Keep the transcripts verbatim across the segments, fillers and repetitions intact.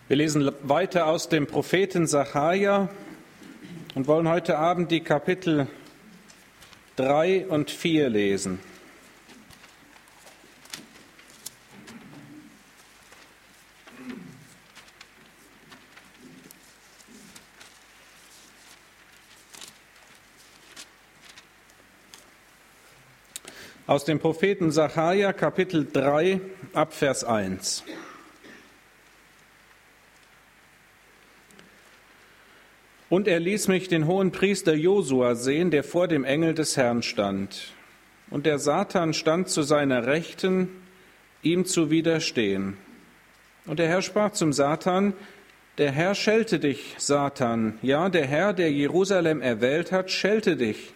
Wir lesen weiter aus dem Propheten Sacharja und wollen heute Abend die Kapitel drei und vier lesen. Aus dem Propheten Sacharja, Kapitel drei, ab Vers eins. Und er ließ mich den Hohenpriester Josua sehen, der vor dem Engel des Herrn stand. Und der Satan stand zu seiner Rechten, ihm zu widerstehen. Und der Herr sprach zum Satan: Der Herr schelte dich, Satan. Ja, der Herr, der Jerusalem erwählt hat, schelte dich.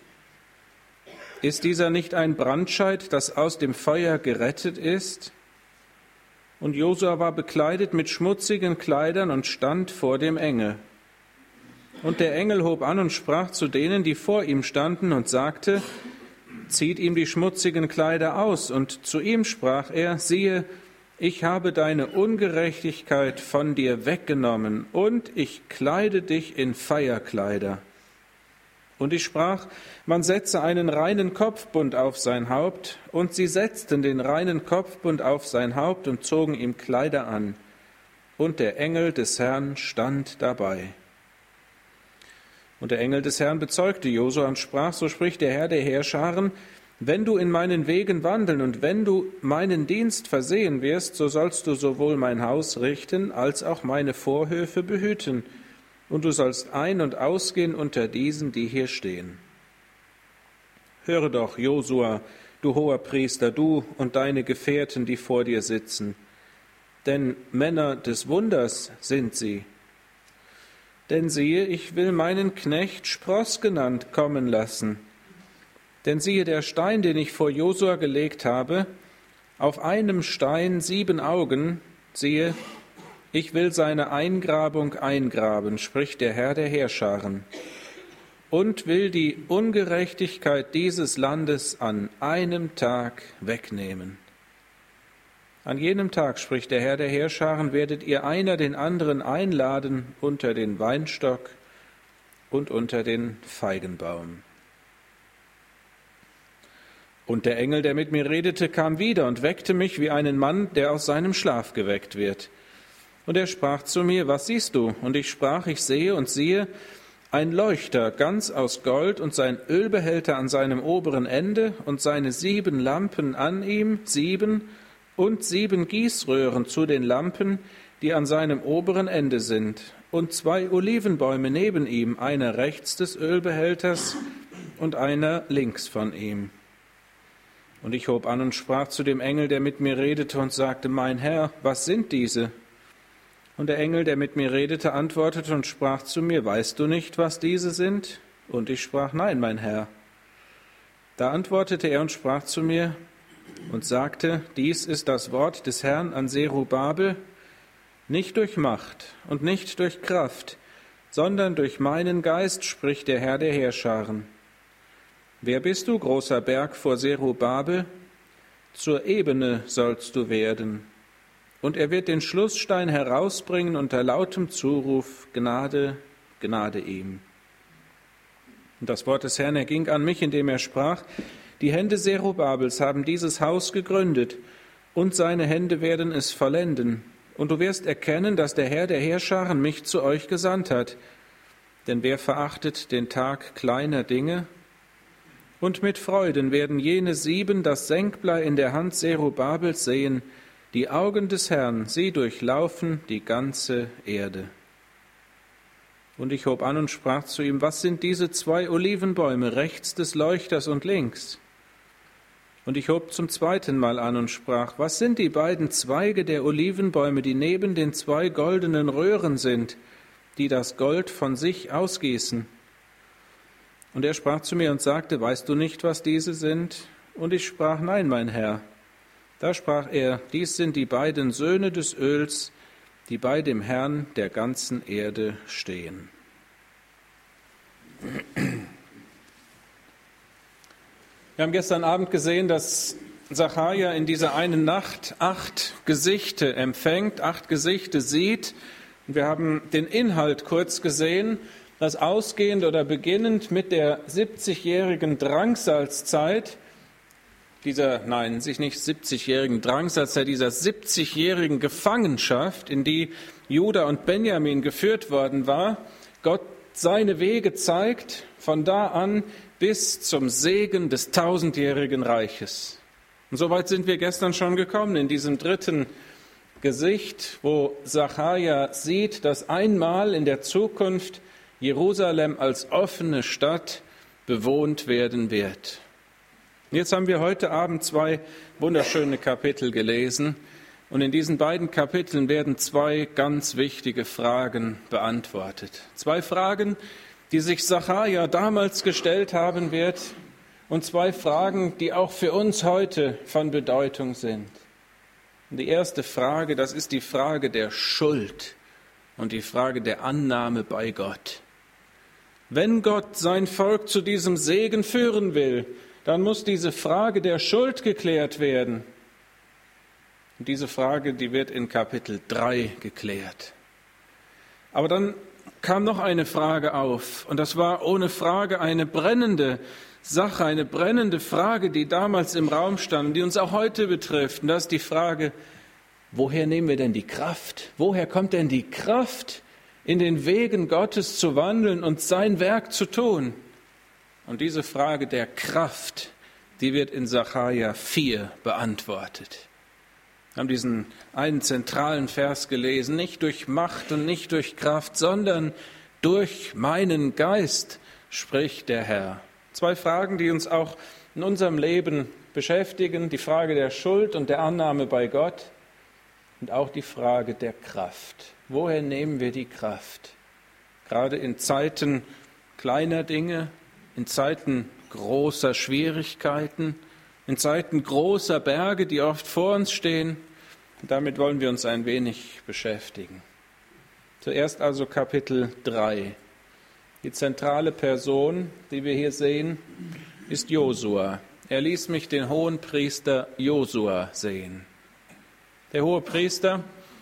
Ist dieser nicht ein Brandscheit, das aus dem Feuer gerettet ist? Und Josua war bekleidet mit schmutzigen Kleidern und stand vor dem Engel. Und der Engel hob an und sprach zu denen, die vor ihm standen, und sagte: Zieht ihm die schmutzigen Kleider aus. Und zu ihm sprach er: Siehe, ich habe deine Ungerechtigkeit von dir weggenommen, und ich kleide dich in Feierkleider. Und ich sprach: Man setze einen reinen Kopfbund auf sein Haupt. Und sie setzten den reinen Kopfbund auf sein Haupt und zogen ihm Kleider an. Und der Engel des Herrn stand dabei. Und der Engel des Herrn bezeugte Josua und sprach: So spricht der Herr der Heerscharen: Wenn du in meinen Wegen wandeln und wenn du meinen Dienst versehen wirst, so sollst du sowohl mein Haus richten, als auch meine Vorhöfe behüten. Und du sollst ein- und ausgehen unter diesen, die hier stehen. Höre doch, Josua, du hoher Priester, du und deine Gefährten, die vor dir sitzen. Denn Männer des Wunders sind sie. Denn siehe, ich will meinen Knecht Spross genannt kommen lassen. Denn siehe, der Stein, den ich vor Josua gelegt habe, auf einem Stein sieben Augen, siehe, ich will seine Eingrabung eingraben, spricht der Herr der Heerscharen, und will die Ungerechtigkeit dieses Landes an einem Tag wegnehmen. An jenem Tag, spricht der Herr der Heerscharen, werdet ihr einer den anderen einladen unter den Weinstock und unter den Feigenbaum. Und der Engel, der mit mir redete, kam wieder und weckte mich wie einen Mann, der aus seinem Schlaf geweckt wird. Und er sprach zu mir: Was siehst du? Und ich sprach: Ich sehe und siehe ein Leuchter, ganz aus Gold, und sein Ölbehälter an seinem oberen Ende und seine sieben Lampen an ihm, sieben, und sieben Gießröhren zu den Lampen, die an seinem oberen Ende sind, und zwei Olivenbäume neben ihm, einer rechts des Ölbehälters und einer links von ihm. Und ich hob an und sprach zu dem Engel, der mit mir redete, und sagte: Mein Herr, was sind diese? Und der Engel, der mit mir redete, antwortete und sprach zu mir: Weißt du nicht, was diese sind? Und ich sprach: Nein, mein Herr. Da antwortete er und sprach zu mir und sagte: Dies ist das Wort des Herrn an Zerubabel: Nicht durch Macht und nicht durch Kraft, sondern durch meinen Geist, spricht der Herr der Heerscharen. Wer bist du, großer Berg vor Zerubabel? Zur Ebene sollst du werden. Und er wird den Schlussstein herausbringen unter lautem Zuruf: Gnade, Gnade ihm. Und das Wort des Herrn erging an mich, indem er sprach: Die Hände Zerubabels haben dieses Haus gegründet, und seine Hände werden es vollenden. Und du wirst erkennen, dass der Herr der Heerscharen mich zu euch gesandt hat. Denn wer verachtet den Tag kleiner Dinge? Und mit Freuden werden jene sieben das Senkblei in der Hand Zerubabels sehen. Die Augen des Herrn, sie durchlaufen die ganze Erde. Und ich hob an und sprach zu ihm: Was sind diese zwei Olivenbäume rechts des Leuchters und links? Und ich hob zum zweiten Mal an und sprach: Was sind die beiden Zweige der Olivenbäume, die neben den zwei goldenen Röhren sind, die das Gold von sich ausgießen? Und er sprach zu mir und sagte: Weißt du nicht, was diese sind? Und ich sprach: Nein, mein Herr. Da sprach er: Dies sind die beiden Söhne des Öls, die bei dem Herrn der ganzen Erde stehen. Wir haben gestern Abend gesehen, dass Sacharja in dieser einen Nacht acht Gesichte empfängt, acht Gesichte sieht Wir haben den Inhalt kurz gesehen, dass ausgehend oder beginnend mit der siebzigjährigen Drangsalzzeit, dieser, nein, sich nicht siebzigjährigen Drangsalzzeit, dieser siebzigjährigen Gefangenschaft, in die Juda und Benjamin geführt worden war, Gott seine Wege zeigt, von da an bis zum Segen des tausendjährigen Reiches. Und soweit sind wir gestern schon gekommen, in diesem dritten Gesicht, wo Sacharja sieht, dass einmal in der Zukunft Jerusalem als offene Stadt bewohnt werden wird. Jetzt haben wir heute Abend zwei wunderschöne Kapitel gelesen und in diesen beiden Kapiteln werden zwei ganz wichtige Fragen beantwortet. Zwei Fragen, die sich Sacharja damals gestellt haben wird und zwei Fragen, die auch für uns heute von Bedeutung sind. Und die erste Frage, das ist die Frage der Schuld und die Frage der Annahme bei Gott. Wenn Gott sein Volk zu diesem Segen führen will, dann muss diese Frage der Schuld geklärt werden. Und diese Frage, die wird in Kapitel drei geklärt. Aber dann kam noch eine Frage auf, und das war ohne Frage eine brennende Sache, eine brennende Frage, die damals im Raum stand, die uns auch heute betrifft. Und das ist die Frage, woher nehmen wir denn die Kraft? Woher kommt denn die Kraft, in den Wegen Gottes zu wandeln und sein Werk zu tun? Und diese Frage der Kraft, die wird in Sacharja vier beantwortet. Wir haben diesen einen zentralen Vers gelesen, nicht durch Macht und nicht durch Kraft, sondern durch meinen Geist, spricht der Herr. Zwei Fragen, die uns auch in unserem Leben beschäftigen, die Frage der Schuld und der Annahme bei Gott und auch die Frage der Kraft. Woher nehmen wir die Kraft? Gerade in Zeiten kleiner Dinge, in Zeiten großer Schwierigkeiten, in Zeiten großer Berge, die oft vor uns stehen. Und damit wollen wir uns ein wenig beschäftigen. Zuerst also Kapitel drei. Die zentrale Person, die wir hier sehen, ist Josua. Er ließ mich den Hohenpriester Josua sehen. Der Hohepriester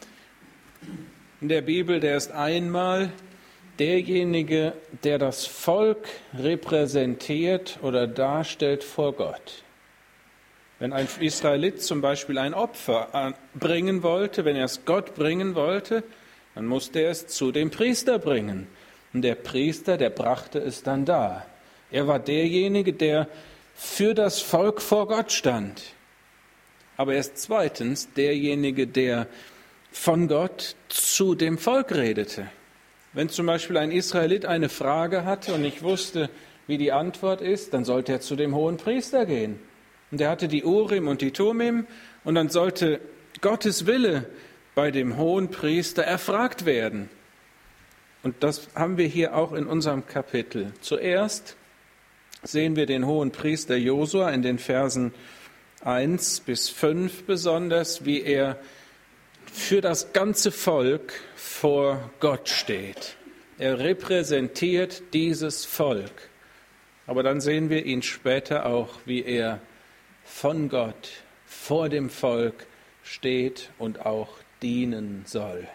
in der Bibel, der ist einmal derjenige, der das Volk repräsentiert oder darstellt vor Gott. Wenn ein Israelit zum Beispiel ein Opfer bringen wollte, wenn er es Gott bringen wollte, dann musste er es zu dem Priester bringen. Und der Priester, der brachte es dann dar. Er war derjenige, der für das Volk vor Gott stand. Aber er ist zweitens derjenige, der von Gott zu dem Volk redete. Wenn zum Beispiel ein Israelit eine Frage hatte und nicht wusste, wie die Antwort ist, dann sollte er zu dem hohen Priester gehen. Und er hatte die Urim und die Tumim und dann sollte Gottes Wille bei dem hohen Priester erfragt werden. Und das haben wir hier auch in unserem Kapitel. Zuerst sehen wir den hohen Priester Josua in den Versen eins bis fünf besonders, wie er für das ganze Volk vor Gott steht. Er repräsentiert dieses Volk. Aber dann sehen wir ihn später auch, wie er von Gott vor dem Volk steht und auch dienen soll.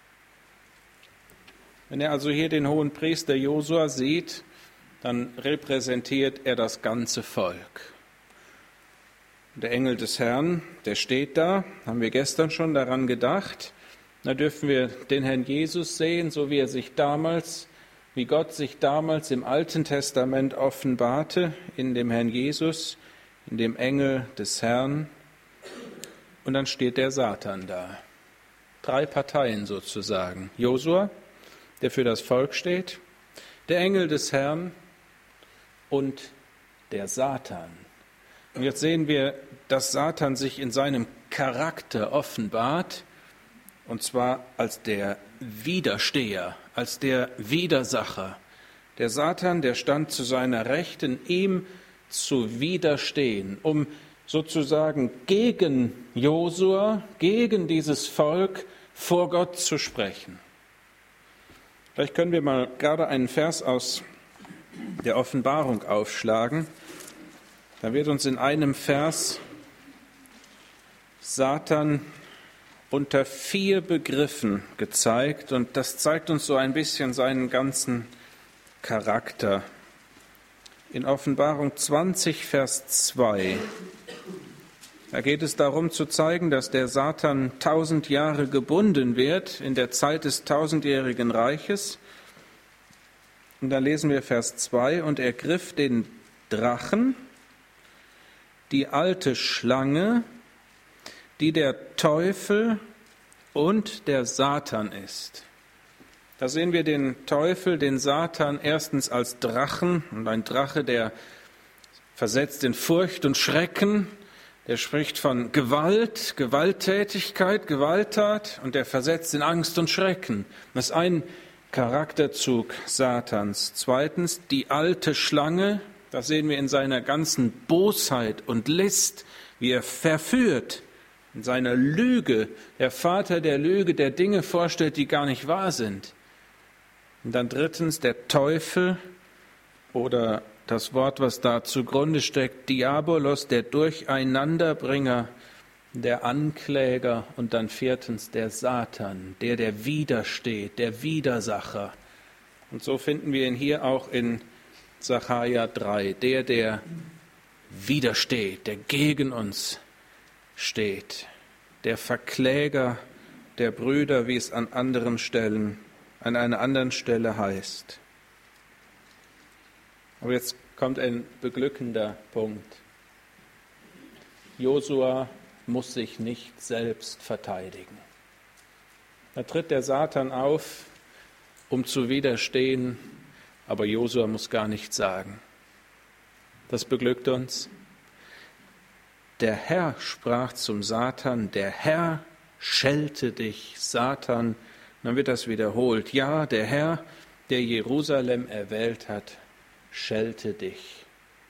Wenn er also hier den hohen Priester Josua sieht, dann repräsentiert er das ganze Volk. Der Engel des Herrn, der steht da, haben wir gestern schon daran gedacht. Da dürfen wir den Herrn Jesus sehen, so wie er sich damals, wie Gott sich damals im Alten Testament offenbarte, in dem Herrn Jesus, in dem Engel des Herrn. Und dann steht der Satan da. Drei Parteien sozusagen. Josua, der für das Volk steht, der Engel des Herrn und der Satan. Und jetzt sehen wir, dass Satan sich in seinem Charakter offenbart, und zwar als der Widersteher, als der Widersacher. Der Satan, der stand zu seiner Rechten, ihm zu widerstehen, um sozusagen gegen Josua, gegen dieses Volk vor Gott zu sprechen. Vielleicht können wir mal gerade einen Vers aus der Offenbarung aufschlagen. Da wird uns in einem Vers Satan unter vier Begriffen gezeigt und das zeigt uns so ein bisschen seinen ganzen Charakter. In Offenbarung zwanzig, Vers zwei, da geht es darum zu zeigen, dass der Satan tausend Jahre gebunden wird in der Zeit des tausendjährigen Reiches. Und da lesen wir Vers zwei, und er griff den Drachen, die alte Schlange, die der Teufel und der Satan ist. Da sehen wir den Teufel, den Satan, erstens als Drachen, und ein Drache, der versetzt in Furcht und Schrecken, der spricht von Gewalt, Gewalttätigkeit, Gewalttat, und der versetzt in Angst und Schrecken. Das ist ein Charakterzug Satans. Zweitens die alte Schlange, das sehen wir in seiner ganzen Bosheit und List, wie er verführt, in seiner Lüge, der Vater der Lüge, der Dinge vorstellt, die gar nicht wahr sind. Und dann drittens der Teufel oder das Wort, was da zugrunde steckt, Diabolos, der Durcheinanderbringer, der Ankläger, und dann viertens der Satan, der, der widersteht, der Widersacher. Und so finden wir ihn hier auch in Sacharja drei, der, der widersteht, der gegen uns steht, der Verkläger der Brüder, wie es an anderen Stellen, an einer anderen Stelle heißt. Aber jetzt kommt ein beglückender Punkt. Josua muss sich nicht selbst verteidigen. Da tritt der Satan auf, um zu widerstehen, aber Josua muss gar nichts sagen. Das beglückt uns. Der Herr sprach zum Satan, der Herr schelte dich, Satan. Dann wird das wiederholt. Ja, der Herr, der Jerusalem erwählt hat, schelte dich.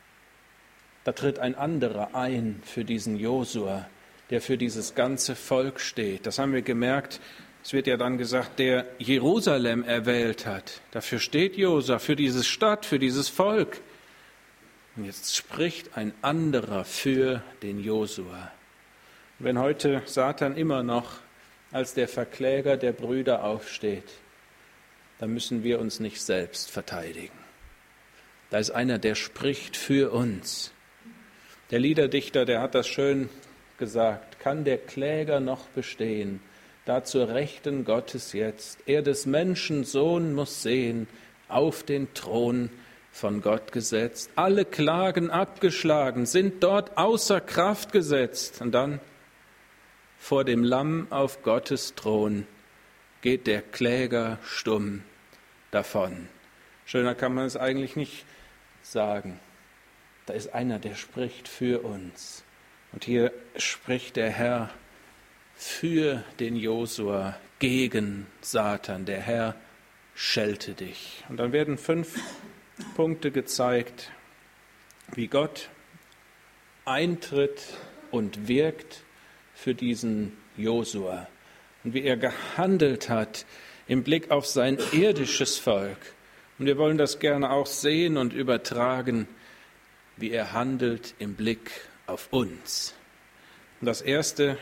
Da tritt ein anderer ein für diesen Josua, der für dieses ganze Volk steht. Das haben wir gemerkt. Es wird ja dann gesagt, der Jerusalem erwählt hat. Dafür steht Josua, für diese Stadt, für dieses Volk. Und jetzt spricht ein anderer für den Josua. Wenn heute Satan immer noch als der Verkläger der Brüder aufsteht, dann müssen wir uns nicht selbst verteidigen. Da ist einer, der spricht für uns. Der Liederdichter, der hat das schön gesagt: Kann der Kläger noch bestehen, da zur Rechten Gottes jetzt? Er des Menschen Sohn muss sehen, auf den Thron von Gott gesetzt. Alle Klagen abgeschlagen, sind dort außer Kraft gesetzt. Und dann vor dem Lamm auf Gottes Thron geht der Kläger stumm davon. Schöner kann man es eigentlich nicht sagen. Da ist einer, der spricht für uns. Und hier spricht der Herr für den Josua gegen Satan. Der Herr schelte dich. Und dann werden fünf Punkte gezeigt, wie Gott eintritt und wirkt für diesen Josua und wie er gehandelt hat im Blick auf sein irdisches Volk. Und wir wollen das gerne auch sehen und übertragen, wie er handelt im Blick auf uns. Und das Erste: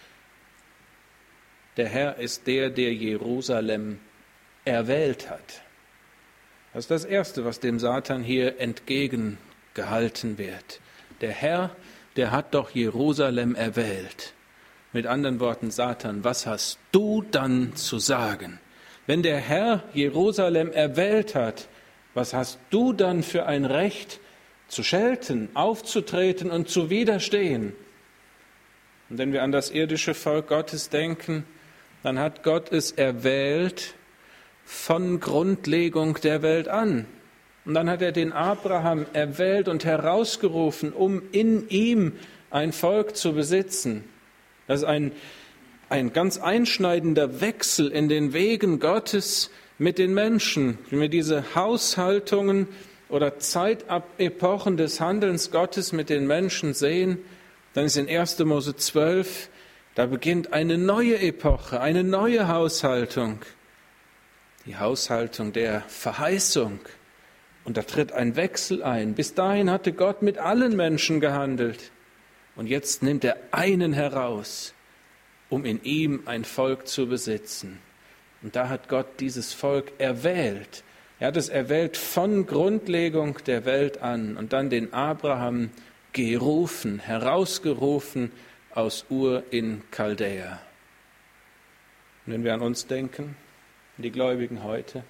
Der Herr ist der, der Jerusalem erwählt hat. Das ist das Erste, was dem Satan hier entgegengehalten wird. Der Herr, der hat doch Jerusalem erwählt. Mit anderen Worten, Satan, was hast du dann zu sagen? Wenn der Herr Jerusalem erwählt hat, was hast du dann für ein Recht zu schelten, aufzutreten und zu widerstehen? Und wenn wir an das irdische Volk Gottes denken, dann hat Gott es erwählt von Grundlegung der Welt an. Und dann hat er den Abraham erwählt und herausgerufen, um in ihm ein Volk zu besitzen. Das ist ein, ein ganz einschneidender Wechsel in den Wegen Gottes mit den Menschen. Wenn wir diese Haushaltungen oder Zeitepochen des Handelns Gottes mit den Menschen sehen, dann ist in erster Mose zwölf, da beginnt eine neue Epoche, eine neue Haushaltung. Die Haushaltung der Verheißung. Und da tritt ein Wechsel ein. Bis dahin hatte Gott mit allen Menschen gehandelt. Und jetzt nimmt er einen heraus, um in ihm ein Volk zu besitzen. Und da hat Gott dieses Volk erwählt. Er hat es erwählt von Grundlegung der Welt an und dann den Abraham gerufen, herausgerufen aus Ur in Chaldäa. Und wenn wir an uns denken, an die Gläubigen heute,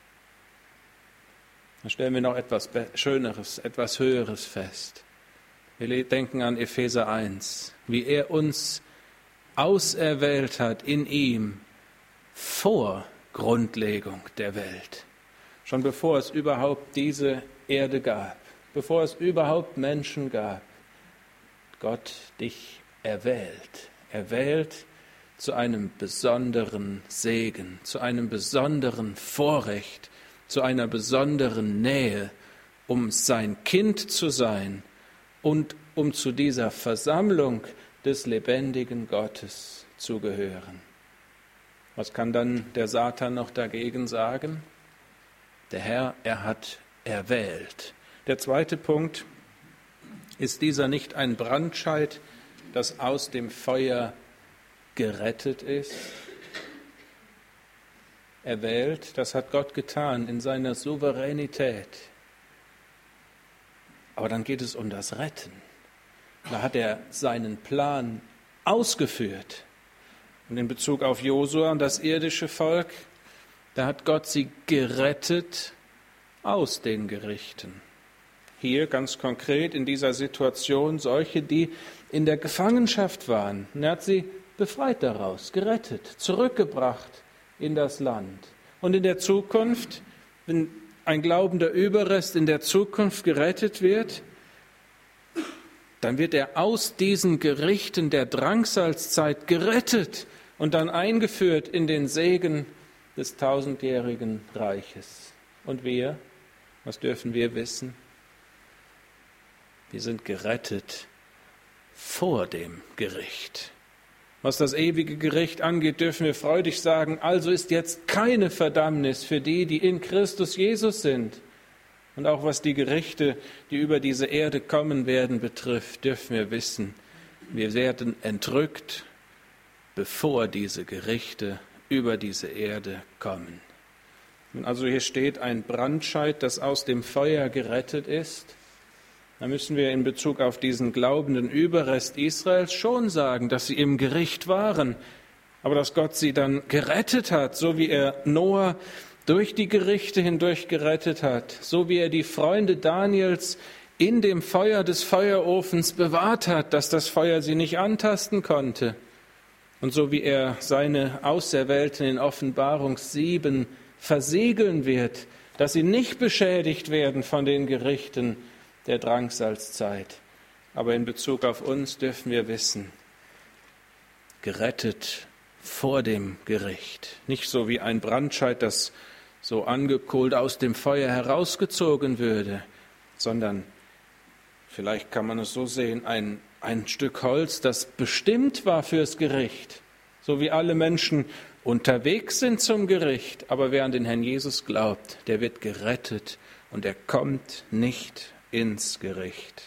dann stellen wir noch etwas Schöneres, etwas Höheres fest. Wir denken an Epheser eins, wie er uns auserwählt hat in ihm vor Grundlegung der Welt. Schon bevor es überhaupt diese Erde gab, bevor es überhaupt Menschen gab, Gott dich erwählt, erwählt zu einem besonderen Segen, zu einem besonderen Vorrecht, zu einer besonderen Nähe, um sein Kind zu sein und um zu dieser Versammlung des lebendigen Gottes zu gehören. Was kann dann der Satan noch dagegen sagen? Der Herr, er hat erwählt. Der zweite Punkt, ist dieser nicht ein Brandscheit, das aus dem Feuer gerettet ist? Erwählt, das hat Gott getan in seiner Souveränität. Aber dann geht es um das Retten. Da hat er seinen Plan ausgeführt. Und in Bezug auf Josua und das irdische Volk, da hat Gott sie gerettet aus den Gerichten. Hier ganz konkret in dieser Situation solche, die in der Gefangenschaft waren. Und er hat sie befreit daraus, gerettet, zurückgebracht in das Land. Und in der Zukunft, wenn ein glaubender Überrest in der Zukunft gerettet wird, dann wird er aus diesen Gerichten der Drangsalzzeit gerettet und dann eingeführt in den Segen des tausendjährigen Reiches. Und wir, was dürfen wir wissen? Wir sind gerettet vor dem Gericht. Was das ewige Gericht angeht, dürfen wir freudig sagen, also ist jetzt keine Verdammnis für die, die in Christus Jesus sind. Und auch was die Gerichte, die über diese Erde kommen werden, betrifft, dürfen wir wissen, wir werden entrückt, bevor diese Gerichte über diese Erde kommen. Wenn also hier steht ein Brandscheit, das aus dem Feuer gerettet ist, dann müssen wir in Bezug auf diesen glaubenden Überrest Israels schon sagen, dass sie im Gericht waren, aber dass Gott sie dann gerettet hat, so wie er Noah durch die Gerichte hindurch gerettet hat, so wie er die Freunde Daniels in dem Feuer des Feuerofens bewahrt hat, dass das Feuer sie nicht antasten konnte, und so wie er seine Auserwählten in Offenbarung sieben versiegeln wird, dass sie nicht beschädigt werden von den Gerichten der Drangsalzzeit. Aber in Bezug auf uns dürfen wir wissen, gerettet vor dem Gericht. Nicht so wie ein Brandscheit, das so angekohlt aus dem Feuer herausgezogen würde, sondern, vielleicht kann man es so sehen, ein, ein Stück Holz, das bestimmt war fürs Gericht. So wie alle Menschen unterwegs sind zum Gericht, aber wer an den Herrn Jesus glaubt, der wird gerettet und er kommt nicht ins Gericht.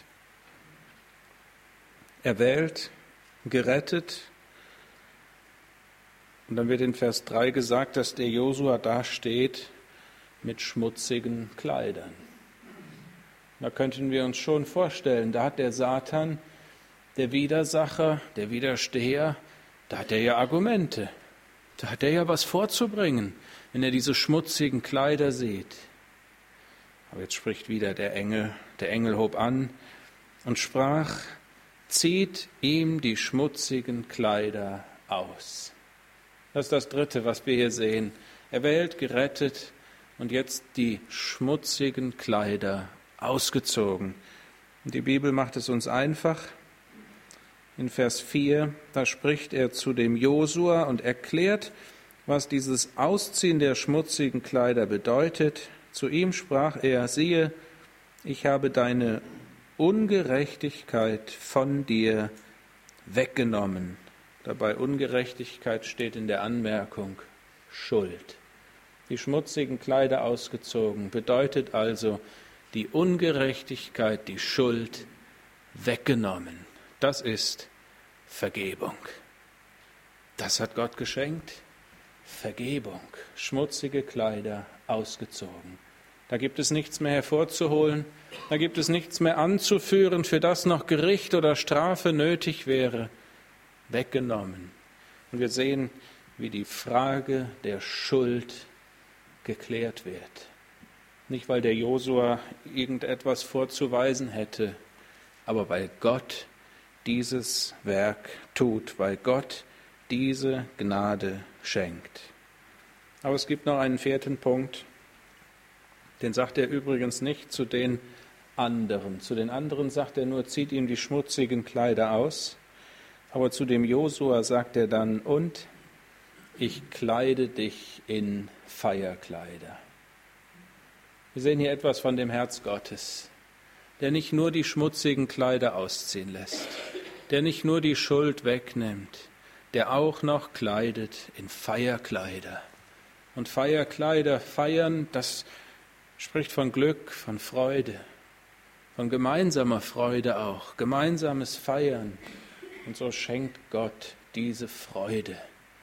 Erwählt, gerettet. Und dann wird in Vers drei gesagt, dass der Josua da steht mit schmutzigen Kleidern. Da könnten wir uns schon vorstellen, da hat der Satan, der Widersacher, der Widersteher, da hat er ja Argumente. Da hat er ja was vorzubringen, wenn er diese schmutzigen Kleider sieht. Aber jetzt spricht wieder der Engel. Der Engel hob an und sprach, zieht ihm die schmutzigen Kleider aus. Das ist das Dritte, was wir hier sehen. Erwählt, gerettet und jetzt die schmutzigen Kleider ausgezogen. Und die Bibel macht es uns einfach. In Vers vier, da spricht er zu dem Josua und erklärt, was dieses Ausziehen der schmutzigen Kleider bedeutet. Zu ihm sprach er, siehe, ich habe deine Ungerechtigkeit von dir weggenommen. Dabei Ungerechtigkeit steht in der Anmerkung Schuld. Die schmutzigen Kleider ausgezogen bedeutet also die Ungerechtigkeit, die Schuld weggenommen. Das ist Vergebung. Das hat Gott geschenkt. Vergebung, schmutzige Kleider ausgezogen. Da gibt es nichts mehr hervorzuholen, da gibt es nichts mehr anzuführen, für das noch Gericht oder Strafe nötig wäre. Weggenommen. Und wir sehen, wie die Frage der Schuld geklärt wird. Nicht, weil der Josua irgendetwas vorzuweisen hätte, aber weil Gott dieses Werk tut, weil Gott diese Gnade schenkt. Aber es gibt noch einen vierten Punkt, den sagt er übrigens nicht zu den anderen. Zu den anderen sagt er nur, zieht ihm die schmutzigen Kleider aus. Aber zu dem Josua sagt er dann, und ich kleide dich in Feierkleider. Wir sehen hier etwas von dem Herz Gottes, der nicht nur die schmutzigen Kleider ausziehen lässt, der nicht nur die Schuld wegnimmt, der auch noch kleidet in Feierkleider. Und Feierkleider, feiern, das spricht von Glück, von Freude, von gemeinsamer Freude auch, gemeinsames Feiern. Und so schenkt Gott diese Freude.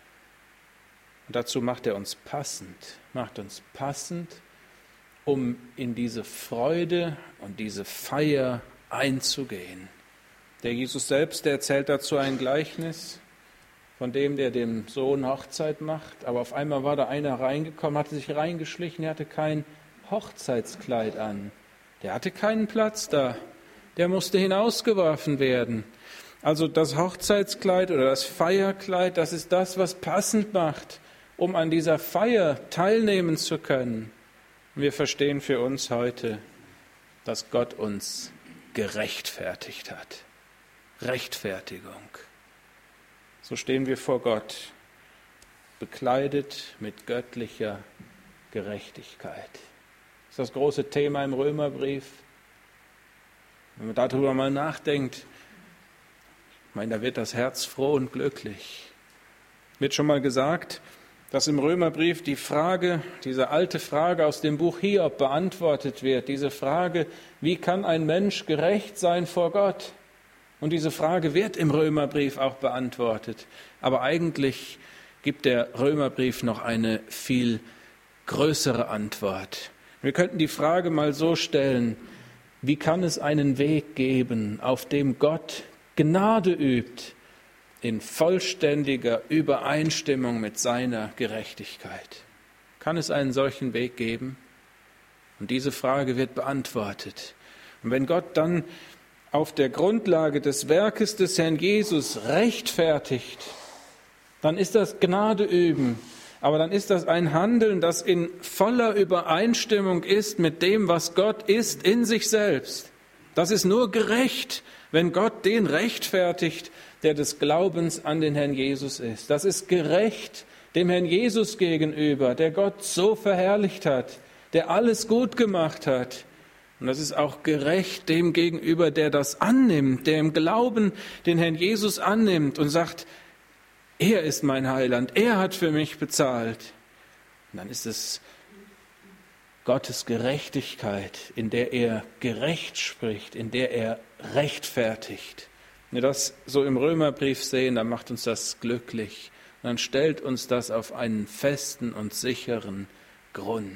Und dazu macht er uns passend, macht uns passend, um in diese Freude und diese Feier einzugehen. Der Jesus selbst, der erzählt dazu ein Gleichnis von dem, der dem Sohn Hochzeit macht. Aber auf einmal war da einer reingekommen, hatte sich reingeschlichen, er hatte kein Hochzeitskleid an. Der hatte keinen Platz da. Der musste hinausgeworfen werden. Also das Hochzeitskleid oder das Feierkleid, das ist das, was passend macht, um an dieser Feier teilnehmen zu können. Wir verstehen für uns heute, dass Gott uns gerechtfertigt hat. Rechtfertigung. So stehen wir vor Gott, bekleidet mit göttlicher Gerechtigkeit. Das ist das große Thema im Römerbrief. Wenn man darüber mal nachdenkt, ich meine, da wird das Herz froh und glücklich. Wird schon mal gesagt, dass im Römerbrief die Frage, diese alte Frage aus dem Buch Hiob beantwortet wird. Diese Frage, wie kann ein Mensch gerecht sein vor Gott? Und diese Frage wird im Römerbrief auch beantwortet. Aber eigentlich gibt der Römerbrief noch eine viel größere Antwort. Wir könnten die Frage mal so stellen, wie kann es einen Weg geben, auf dem Gott Gnade übt, in vollständiger Übereinstimmung mit seiner Gerechtigkeit? Kann es einen solchen Weg geben? Und diese Frage wird beantwortet. Und wenn Gott dann auf der Grundlage des Werkes des Herrn Jesus rechtfertigt, dann ist das Gnade üben. Aber dann ist das ein Handeln, das in voller Übereinstimmung ist mit dem, was Gott ist in sich selbst. Das ist nur gerecht, wenn Gott den rechtfertigt, der des Glaubens an den Herrn Jesus ist. Das ist gerecht dem Herrn Jesus gegenüber, der Gott so verherrlicht hat, der alles gut gemacht hat. Und das ist auch gerecht dem gegenüber, der das annimmt, der im Glauben den Herrn Jesus annimmt und sagt, er ist mein Heiland, er hat für mich bezahlt. Und dann ist es Gottes Gerechtigkeit, in der er gerecht spricht, in der er rechtfertigt. Wenn wir das so im Römerbrief sehen, dann macht uns das glücklich. Und dann stellt uns das auf einen festen und sicheren Grund.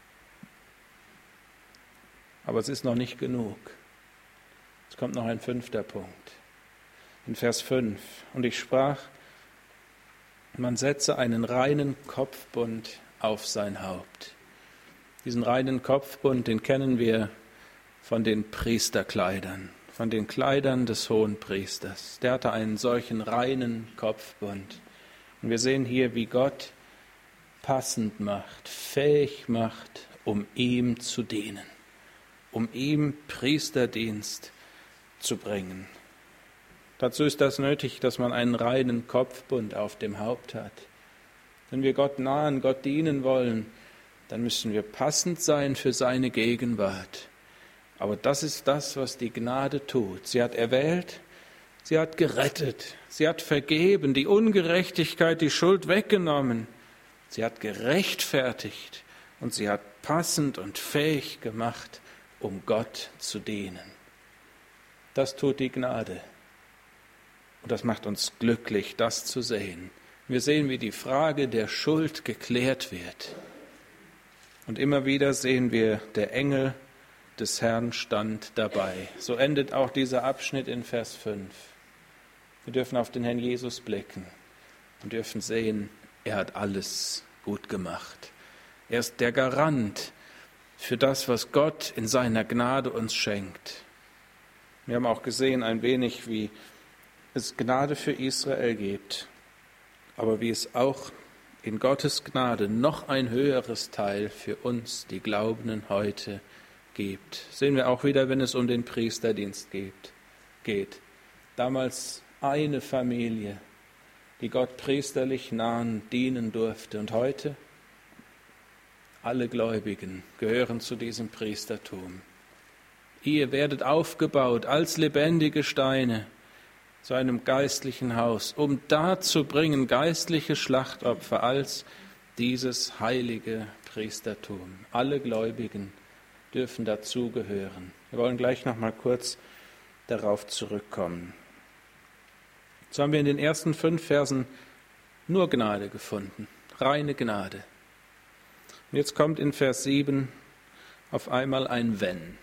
Aber es ist noch nicht genug. Es kommt noch ein fünfter Punkt. In Vers fünf. Und ich sprach, man setze einen reinen Kopfbund auf sein Haupt. Diesen reinen Kopfbund, den kennen wir von den Priesterkleidern, von den Kleidern des Hohenpriesters. Der hatte einen solchen reinen Kopfbund. Und wir sehen hier, wie Gott passend macht, fähig macht, um ihm zu dienen, um ihm Priesterdienst zu bringen. Dazu ist das nötig, dass man einen reinen Kopfbund auf dem Haupt hat. Wenn wir Gott nahen, Gott dienen wollen, dann müssen wir passend sein für seine Gegenwart. Aber das ist das, was die Gnade tut. Sie hat erwählt, sie hat gerettet, sie hat vergeben, die Ungerechtigkeit, die Schuld weggenommen. Sie hat gerechtfertigt und sie hat passend und fähig gemacht, um Gott zu dienen. Das tut die Gnade. Und das macht uns glücklich, das zu sehen, Wir sehen, wie die Frage der Schuld geklärt wird. Und immer wieder sehen wir, der Engel des Herrn stand dabei. So endet auch dieser Abschnitt in Vers fünf. Wir dürfen auf den Herrn Jesus blicken und dürfen sehen, er hat alles gut gemacht. Er ist der Garant für das, was Gott in seiner Gnade uns schenkt. Wir haben auch gesehen ein wenig, wie es Gnade für Israel gibt, aber wie es auch in Gottes Gnade noch ein höheres Teil für uns, die Glaubenden, heute gibt. Sehen wir auch wieder, wenn es um den Priesterdienst geht. geht. Damals eine Familie, die Gott priesterlich nahen, dienen durfte. Und heute alle Gläubigen gehören zu diesem Priestertum. Ihr werdet aufgebaut als lebendige Steine zu einem geistlichen Haus, um darzubringen geistliche Schlachtopfer als dieses heilige Priestertum. Alle Gläubigen dürfen dazugehören. Wir wollen gleich noch mal kurz darauf zurückkommen. So haben wir in den ersten fünf Versen nur Gnade gefunden, reine Gnade. Und jetzt kommt in Vers sieben auf einmal ein Wenn.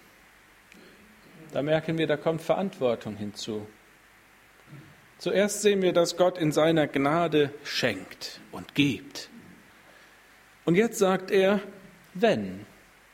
Da merken wir, da kommt Verantwortung hinzu. Zuerst sehen wir, dass Gott in seiner Gnade schenkt und gibt. Und jetzt sagt er, wenn.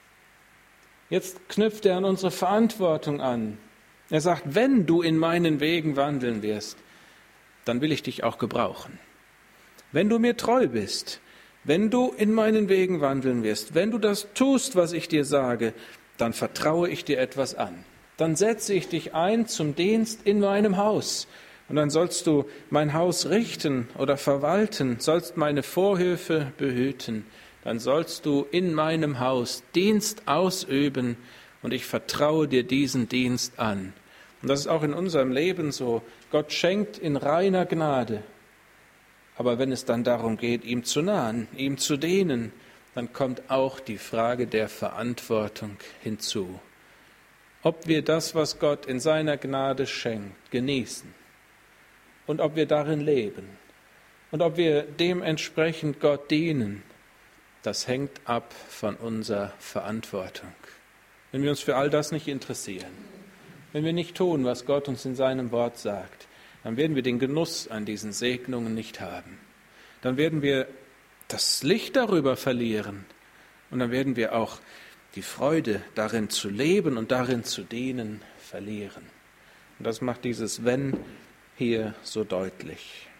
Jetzt knüpft er an unsere Verantwortung an. Er sagt, wenn du in meinen Wegen wandeln wirst, dann will ich dich auch gebrauchen. Wenn du mir treu bist, wenn du in meinen Wegen wandeln wirst, wenn du das tust, was ich dir sage, dann vertraue ich dir etwas an. Dann setze ich dich ein zum Dienst in meinem Haus. Und dann sollst du mein Haus richten oder verwalten, sollst meine Vorhöfe behüten. Dann sollst du in meinem Haus Dienst ausüben und ich vertraue dir diesen Dienst an. Und das ist auch in unserem Leben so. Gott schenkt in reiner Gnade. Aber wenn es dann darum geht, ihm zu nahen, ihm zu dienen, dann kommt auch die Frage der Verantwortung hinzu. Ob wir das, was Gott in seiner Gnade schenkt, genießen und ob wir darin leben und ob wir dementsprechend Gott dienen, das hängt ab von unserer Verantwortung. Wenn wir uns für all das nicht interessieren, wenn wir nicht tun, was Gott uns in seinem Wort sagt, dann werden wir den Genuss an diesen Segnungen nicht haben. Dann werden wir das Licht darüber verlieren und dann werden wir auch die Freude darin zu leben und darin zu dienen verlieren. Und das macht dieses Wenn hier so deutlich.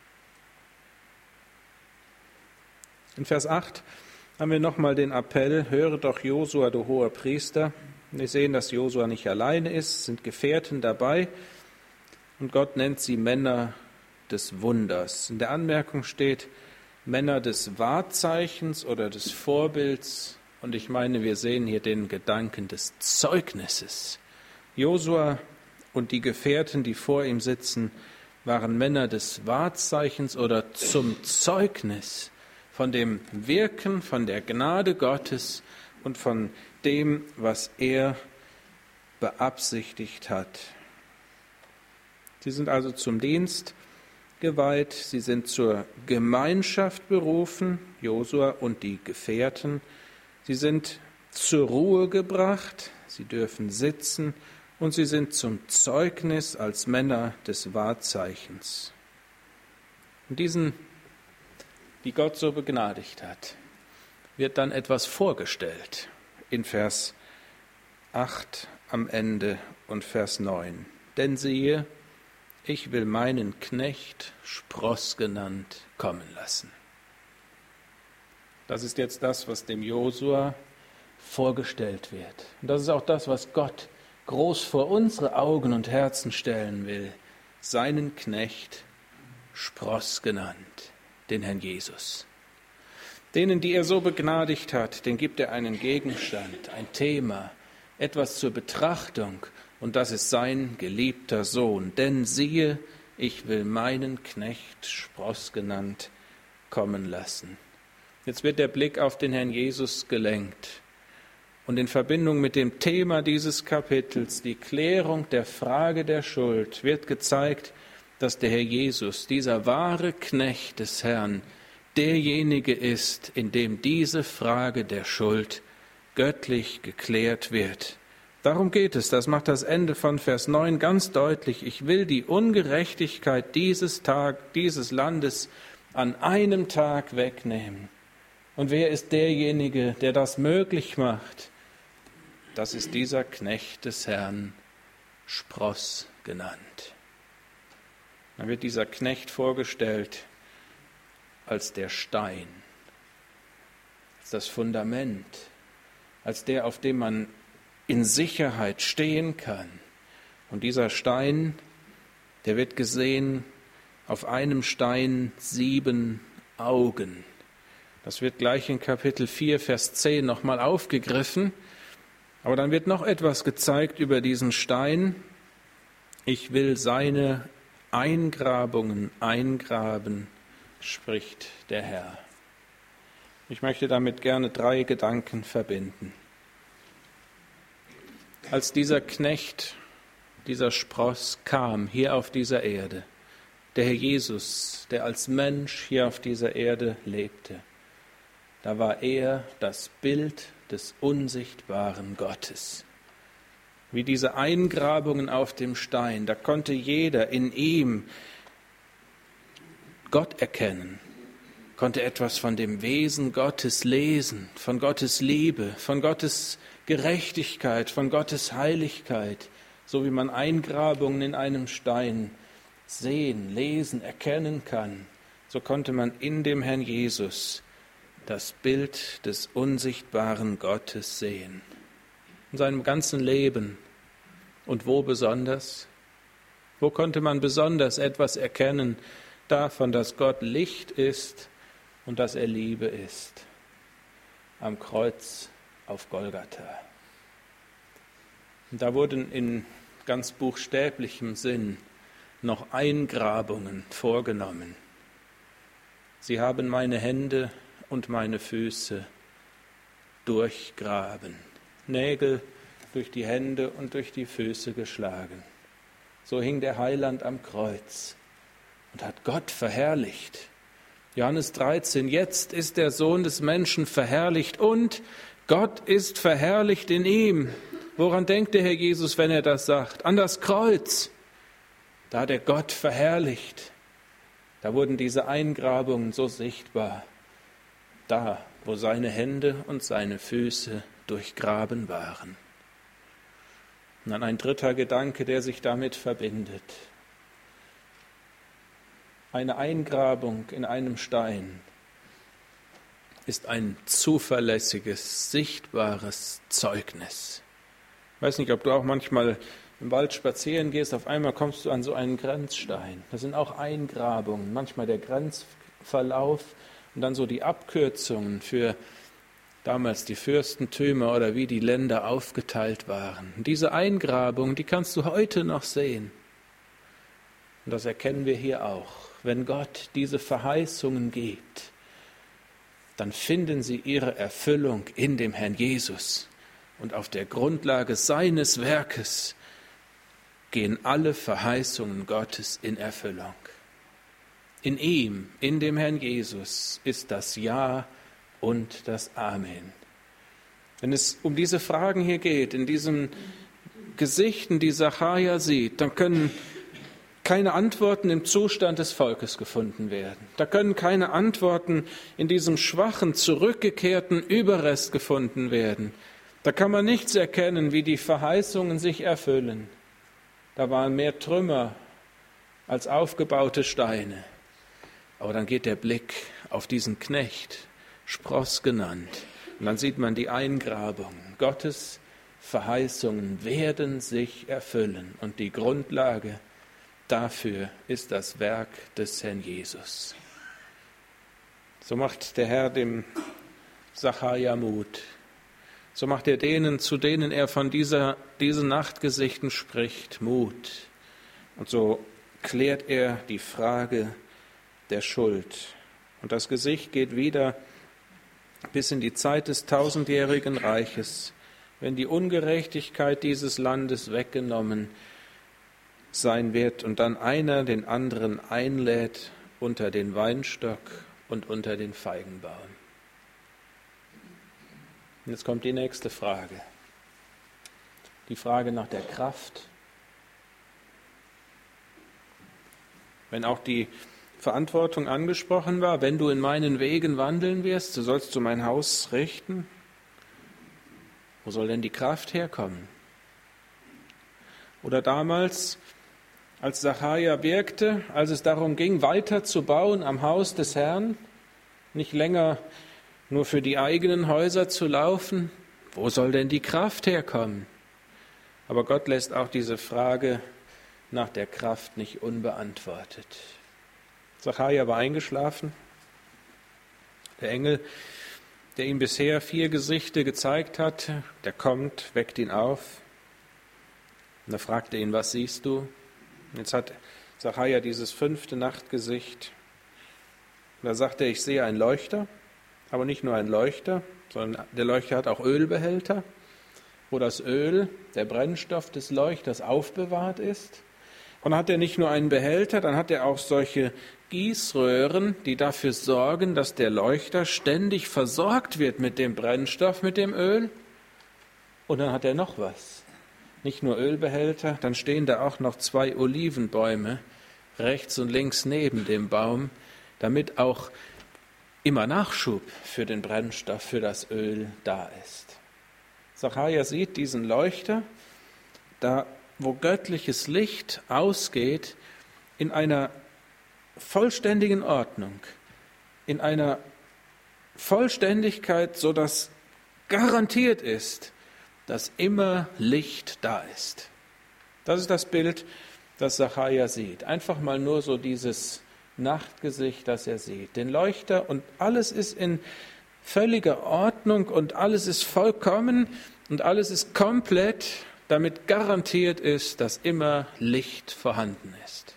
In Vers acht haben wir nochmal den Appell, höre doch Josua, du hoher Priester. Wir sehen, dass Josua nicht alleine ist, es sind Gefährten dabei und Gott nennt sie Männer des Wunders. In der Anmerkung steht Männer des Wahrzeichens oder des Vorbilds und ich meine, wir sehen hier den Gedanken des Zeugnisses. Josua und die Gefährten, die vor ihm sitzen, waren Männer des Wahrzeichens oder zum Zeugnis von dem Wirken, von der Gnade Gottes und von dem, was er beabsichtigt hat. Sie sind also zum Dienst geweiht, sie sind zur Gemeinschaft berufen, Josua und die Gefährten. Sie sind zur Ruhe gebracht, sie dürfen sitzen und sie sind zum Zeugnis als Männer des Wahrzeichens. Und diesen, die Gott so begnadigt hat, wird dann etwas vorgestellt in Vers acht am Ende und Vers neun. Denn siehe, ich will meinen Knecht, Spross genannt, kommen lassen. Das ist jetzt das, was dem Josua vorgestellt wird. Und das ist auch das, was Gott groß vor unsere Augen und Herzen stellen will. Seinen Knecht, Spross genannt, den Herrn Jesus. Denen, die er so begnadigt hat, den gibt er einen Gegenstand, ein Thema, etwas zur Betrachtung. Und das ist sein geliebter Sohn. Denn siehe, ich will meinen Knecht, Spross genannt, kommen lassen. Jetzt wird der Blick auf den Herrn Jesus gelenkt. Und in Verbindung mit dem Thema dieses Kapitels, die Klärung der Frage der Schuld, wird gezeigt, dass der Herr Jesus, dieser wahre Knecht des Herrn, derjenige ist, in dem diese Frage der Schuld göttlich geklärt wird. Darum geht es, das macht das Ende von Vers neun ganz deutlich. Ich will die Ungerechtigkeit dieses Tag, dieses Landes an einem Tag wegnehmen. Und wer ist derjenige, der das möglich macht? Das ist dieser Knecht des Herrn, Spross genannt. Dann wird dieser Knecht vorgestellt als der Stein, als das Fundament, als der, auf dem man in Sicherheit stehen kann. Und dieser Stein, der wird gesehen, auf einem Stein sieben Augen. Das wird gleich in Kapitel vier, Vers zehn nochmal aufgegriffen. Aber dann wird noch etwas gezeigt über diesen Stein. Ich will seine Eingrabungen eingraben, spricht der Herr. Ich möchte damit gerne drei Gedanken verbinden. Als dieser Knecht, dieser Spross kam hier auf dieser Erde, der Herr Jesus, der als Mensch hier auf dieser Erde lebte, da war er das Bild des unsichtbaren Gottes. Wie diese Eingrabungen auf dem Stein, da konnte jeder in ihm Gott erkennen, konnte etwas von dem Wesen Gottes lesen, von Gottes Liebe, von Gottes Gerechtigkeit, von Gottes Heiligkeit, so wie man Eingrabungen in einem Stein sehen, lesen, erkennen kann, so konnte man in dem Herrn Jesus das Bild des unsichtbaren Gottes sehen. In seinem ganzen Leben. Und wo besonders? Wo konnte man besonders etwas erkennen davon, dass Gott Licht ist und dass er Liebe ist? Am Kreuz auf Golgatha. Und da wurden in ganz buchstäblichem Sinn noch Eingrabungen vorgenommen. Sie haben meine Hände und meine Füße durchgraben, Nägel durch die Hände und durch die Füße geschlagen. So hing der Heiland am Kreuz und hat Gott verherrlicht. Johannes dreizehn, jetzt ist der Sohn des Menschen verherrlicht und Gott ist verherrlicht in ihm. Woran denkt der Herr Jesus, wenn er das sagt? An das Kreuz. Da hat er Gott verherrlicht. Da wurden diese Eingrabungen so sichtbar. Da, wo seine Hände und seine Füße durchgraben waren. Und dann ein dritter Gedanke, der sich damit verbindet. Eine Eingrabung in einem Stein ist ein zuverlässiges, sichtbares Zeugnis. Ich weiß nicht, ob du auch manchmal im Wald spazieren gehst, auf einmal kommst du an so einen Grenzstein. Das sind auch Eingrabungen, manchmal der Grenzverlauf und dann so die Abkürzungen für damals die Fürstentümer oder wie die Länder aufgeteilt waren. Und diese Eingrabungen, die kannst du heute noch sehen. Und das erkennen wir hier auch. Wenn Gott diese Verheißungen gibt, dann finden sie ihre Erfüllung in dem Herrn Jesus. Und auf der Grundlage seines Werkes gehen alle Verheißungen Gottes in Erfüllung. In ihm, in dem Herrn Jesus, ist das Ja und das Amen. Wenn es um diese Fragen hier geht, in diesen Gesichten, die Sacharja sieht, dann können keine Antworten im Zustand des Volkes gefunden werden. Da können keine Antworten in diesem schwachen, zurückgekehrten Überrest gefunden werden. Da kann man nichts erkennen, wie die Verheißungen sich erfüllen. Da waren mehr Trümmer als aufgebaute Steine. Aber dann geht der Blick auf diesen Knecht, Spross genannt, und dann sieht man die Eingrabungen. Gottes Verheißungen werden sich erfüllen und die Grundlage dafür ist das Werk des Herrn Jesus. So macht der Herr dem Sacharja Mut. So macht er denen, zu denen er von dieser, diesen Nachtgesichten spricht, Mut. Und so klärt er die Frage der Schuld. Und das Gesicht geht wieder bis in die Zeit des tausendjährigen Reiches, wenn die Ungerechtigkeit dieses Landes weggenommen sein wird und dann einer den anderen einlädt unter den Weinstock und unter den Feigenbaum. Und jetzt kommt die nächste Frage. Die Frage nach der Kraft. Wenn auch die Verantwortung angesprochen war, wenn du in meinen Wegen wandeln wirst, so sollst du mein Haus richten. Wo soll denn die Kraft herkommen? Oder damals, als Sacharja wirkte, als es darum ging, weiter zu bauen am Haus des Herrn, nicht länger nur für die eigenen Häuser zu laufen, wo soll denn die Kraft herkommen? Aber Gott lässt auch diese Frage nach der Kraft nicht unbeantwortet. Sacharja war eingeschlafen. Der Engel, der ihm bisher vier Gesichter gezeigt hat, der kommt, weckt ihn auf. Und da fragt er ihn, was siehst du? Jetzt hat Sacharja dieses fünfte Nachtgesicht. Und da sagt er, ich sehe einen Leuchter, aber nicht nur einen Leuchter, sondern der Leuchter hat auch Ölbehälter, wo das Öl, der Brennstoff des Leuchters, aufbewahrt ist. Und hat er nicht nur einen Behälter, dann hat er auch solche Gießröhren, die dafür sorgen, dass der Leuchter ständig versorgt wird mit dem Brennstoff, mit dem Öl. Und dann hat er noch was. Nicht nur Ölbehälter, dann stehen da auch noch zwei Olivenbäume rechts und links neben dem Baum, damit auch immer Nachschub für den Brennstoff, für das Öl da ist. Sacharja sieht diesen Leuchter, da wo göttliches Licht ausgeht, in einer vollständigen Ordnung, in einer Vollständigkeit, sodass garantiert ist, dass immer Licht da ist. Das ist das Bild, das Sacharja sieht. Einfach mal nur so dieses Nachtgesicht, das er sieht. Den Leuchter und alles ist in völliger Ordnung und alles ist vollkommen und alles ist komplett, damit garantiert ist, dass immer Licht vorhanden ist.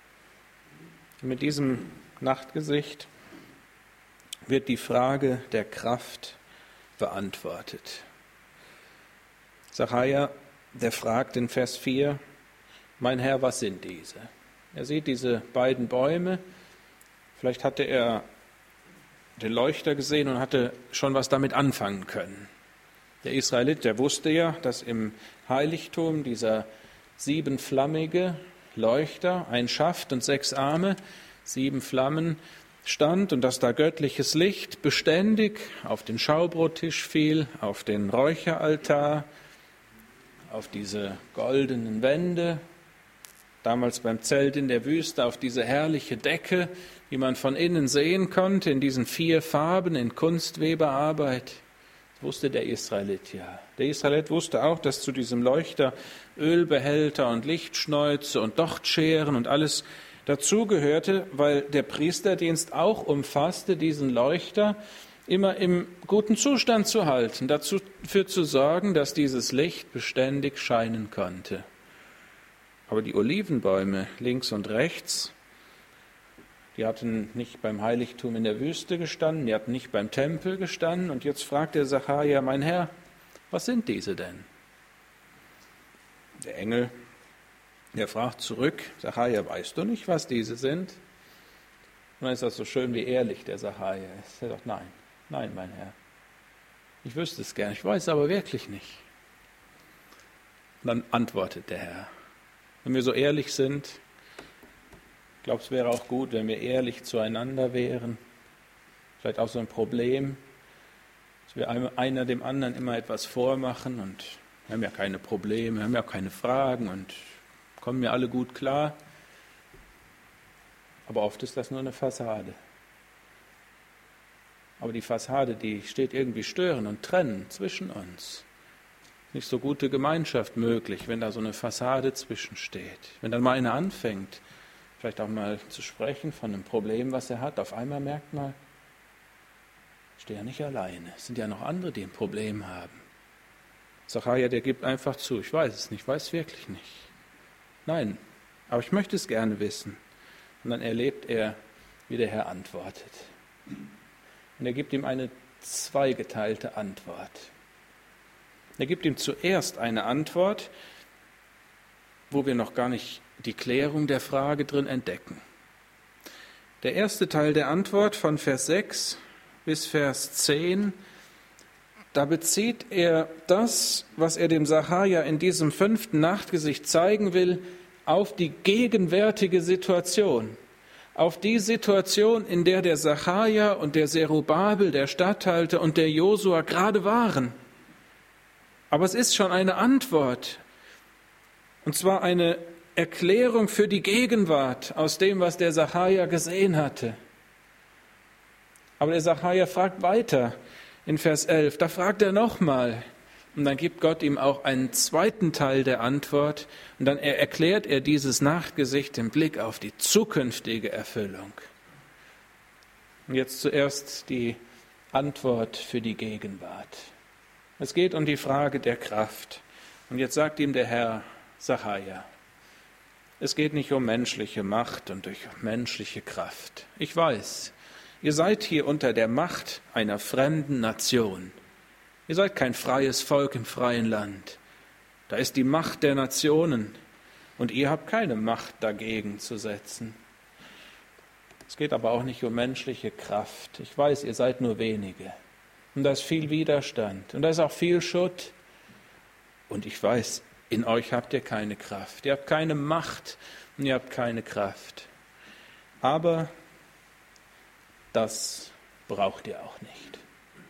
Und mit diesem Nachtgesicht wird die Frage der Kraft beantwortet. Sacharja, der fragt in Vers vier, mein Herr, was sind diese? Er sieht diese beiden Bäume, vielleicht hatte er den Leuchter gesehen und hatte schon was damit anfangen können. Der Israelit, der wusste ja, dass im Heiligtum dieser siebenflammige Leuchter, ein Schaft und sechs Arme, sieben Flammen stand und dass da göttliches Licht beständig auf den Schaubrottisch fiel, auf den Räucheraltar, auf diese goldenen Wände, damals beim Zelt in der Wüste auf diese herrliche Decke, die man von innen sehen konnte, in diesen vier Farben, in Kunstweberarbeit. Das wusste der Israelit ja. Der Israelit wusste auch, dass zu diesem Leuchter Ölbehälter und Lichtschnäuze und Dochtscheren und alles dazugehörte, weil der Priesterdienst auch umfasste, diesen Leuchter immer im guten Zustand zu halten, dafür zu sorgen, dass dieses Licht beständig scheinen konnte. Aber die Olivenbäume links und rechts, die hatten nicht beim Heiligtum in der Wüste gestanden, die hatten nicht beim Tempel gestanden. Und jetzt fragt der Sacharja, mein Herr, was sind diese denn? Der Engel, der fragt zurück, Sacharja, weißt du nicht, was diese sind? Und dann ist das so schön, wie ehrlich der Sacharja ist. Er sagt, nein, nein, mein Herr, ich wüsste es gern, ich weiß es aber wirklich nicht. Und dann antwortet der Herr, wenn wir so ehrlich sind, ich glaube, es wäre auch gut, wenn wir ehrlich zueinander wären. Vielleicht auch so ein Problem, dass wir einer dem anderen immer etwas vormachen und wir haben ja keine Probleme, wir haben ja keine Fragen und kommen ja alle gut klar. Aber oft ist das nur eine Fassade. Aber die Fassade, die steht irgendwie störend und trennend zwischen uns. Nicht so gute Gemeinschaft möglich, wenn da so eine Fassade zwischensteht. Wenn dann mal einer anfängt, vielleicht auch mal zu sprechen von einem Problem, was er hat, auf einmal merkt man, ich stehe ja nicht alleine. Es sind ja noch andere, die ein Problem haben. Sacharja, der gibt einfach zu, ich weiß es nicht, weiß es wirklich nicht. Nein, aber ich möchte es gerne wissen. Und dann erlebt er, wie der Herr antwortet. Und er gibt ihm eine zweigeteilte Antwort. Er gibt ihm zuerst eine Antwort, wo wir noch gar nicht die Klärung der Frage drin entdecken. Der erste Teil der Antwort von Vers sechs bis Vers zehn, da bezieht er das, was er dem Sacharja in diesem fünften Nachtgesicht zeigen will, auf die gegenwärtige Situation. Auf die Situation, in der der Sacharja und der Zerubabel, der Statthalter und der Josua gerade waren. Aber es ist schon eine Antwort, und zwar eine Erklärung für die Gegenwart aus dem, was der Sacharja gesehen hatte. Aber der Sacharja fragt weiter in Vers elf, da fragt er nochmal. Und dann gibt Gott ihm auch einen zweiten Teil der Antwort und dann erklärt er dieses Nachtgesicht im Blick auf die zukünftige Erfüllung. Und jetzt zuerst die Antwort für die Gegenwart. Es geht um die Frage der Kraft. Und jetzt sagt ihm der Herr Sacharja, es geht nicht um menschliche Macht und durch menschliche Kraft. Ich weiß, ihr seid hier unter der Macht einer fremden Nation. Ihr seid kein freies Volk im freien Land. Da ist die Macht der Nationen und ihr habt keine Macht dagegen zu setzen. Es geht aber auch nicht um menschliche Kraft. Ich weiß, ihr seid nur wenige und da ist viel Widerstand und da ist auch viel Schutt. Und ich weiß, in euch habt ihr keine Kraft. Ihr habt keine Macht und ihr habt keine Kraft. Aber das braucht ihr auch nicht.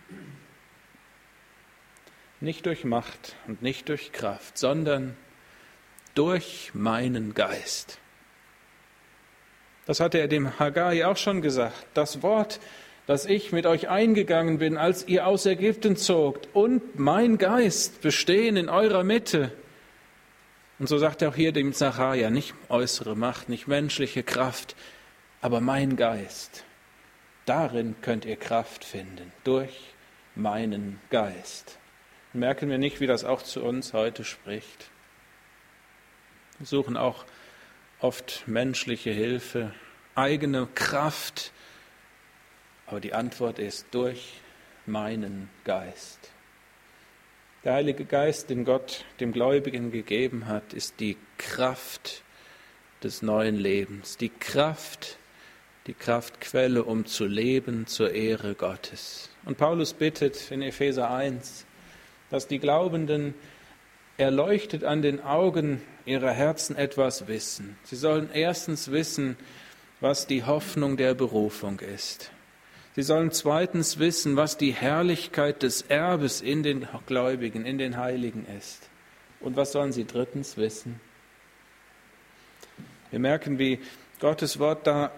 Nicht durch Macht und nicht durch Kraft, sondern durch meinen Geist. Das hatte er dem Haggai auch schon gesagt. Das Wort, das ich mit euch eingegangen bin, als ihr aus Ägypten zogt, und mein Geist bestehen in eurer Mitte. Und so sagt er auch hier dem Sacharja, nicht äußere Macht, nicht menschliche Kraft, aber mein Geist. Darin könnt ihr Kraft finden, durch meinen Geist. Merken wir nicht, wie das auch zu uns heute spricht. Wir suchen auch oft menschliche Hilfe, eigene Kraft, aber die Antwort ist durch meinen Geist. Der Heilige Geist, den Gott dem Gläubigen gegeben hat, ist die Kraft des neuen Lebens, die Kraft, die Kraftquelle, um zu leben zur Ehre Gottes. Und Paulus bittet in Epheser eins, dass die Glaubenden erleuchtet an den Augen ihrer Herzen etwas wissen. Sie sollen erstens wissen, was die Hoffnung der Berufung ist. Sie sollen zweitens wissen, was die Herrlichkeit des Erbes in den Gläubigen, in den Heiligen ist. Und was sollen sie drittens wissen? Wir merken, wie Gottes Wort da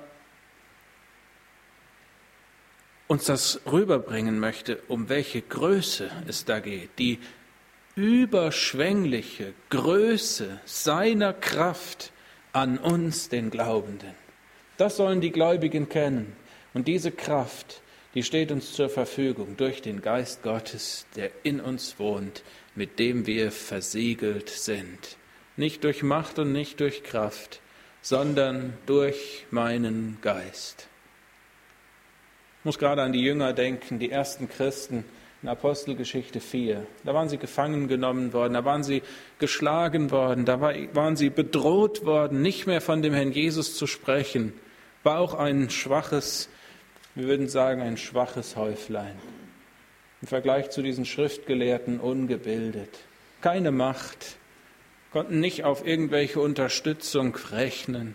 uns das rüberbringen möchte, um welche Größe es da geht. Die überschwängliche Größe seiner Kraft an uns, den Glaubenden. Das sollen die Gläubigen kennen. Und diese Kraft, die steht uns zur Verfügung durch den Geist Gottes, der in uns wohnt, mit dem wir versiegelt sind. Nicht durch Macht und nicht durch Kraft, sondern durch meinen Geist. Ich muss gerade an die Jünger denken, die ersten Christen in Apostelgeschichte vier. Da waren sie gefangen genommen worden, da waren sie geschlagen worden, da waren sie bedroht worden, nicht mehr von dem Herrn Jesus zu sprechen. War auch ein schwaches, wir würden sagen, ein schwaches Häuflein. Im Vergleich zu diesen Schriftgelehrten ungebildet. Keine Macht, konnten nicht auf irgendwelche Unterstützung rechnen.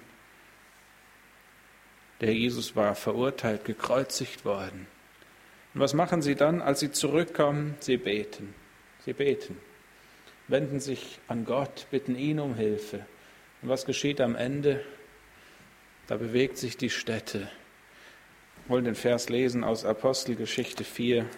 Der Jesus war verurteilt, gekreuzigt worden. Und was machen sie dann, als sie zurückkommen? Sie beten. Sie beten, wenden sich an Gott, bitten ihn um Hilfe. Und was geschieht am Ende? Da bewegt sich die Stätte. Wir wollen den Vers lesen aus Apostelgeschichte vier.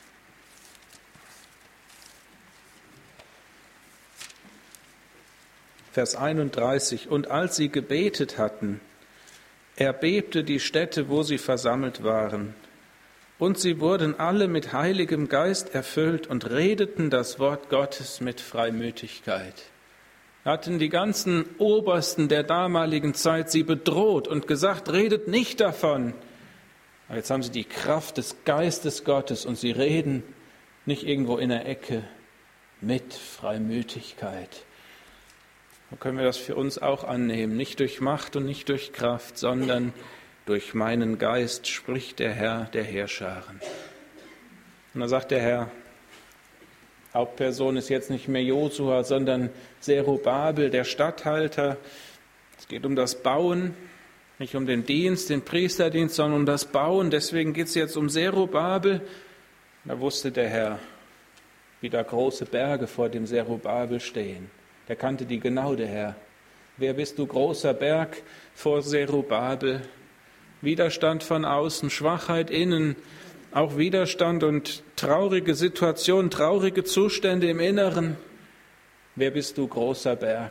Vers einunddreißig. Und als sie gebetet hatten, erbebte die Stätte, wo sie versammelt waren. Und sie wurden alle mit Heiligem Geist erfüllt und redeten das Wort Gottes mit Freimütigkeit. Hatten die ganzen Obersten der damaligen Zeit sie bedroht und gesagt, redet nicht davon. Aber jetzt haben sie die Kraft des Geistes Gottes und sie reden nicht irgendwo in der Ecke mit Freimütigkeit. So können wir das für uns auch annehmen. Nicht durch Macht und nicht durch Kraft, sondern durch meinen Geist spricht der Herr der Heerscharen. Und da sagt der Herr, Hauptperson ist jetzt nicht mehr Josua, sondern Zerubabel, der Statthalter. Es geht um das Bauen, nicht um den Dienst, den Priesterdienst, sondern um das Bauen. Deswegen geht es jetzt um Zerubabel. Da wusste der Herr, wie da große Berge vor dem Zerubabel stehen. Der kannte die genau, der Herr. Wer bist du, großer Berg vor Zerubabel? Widerstand von außen, Schwachheit innen, auch Widerstand und traurige Situationen, traurige Zustände im Inneren. Wer bist du, großer Berg?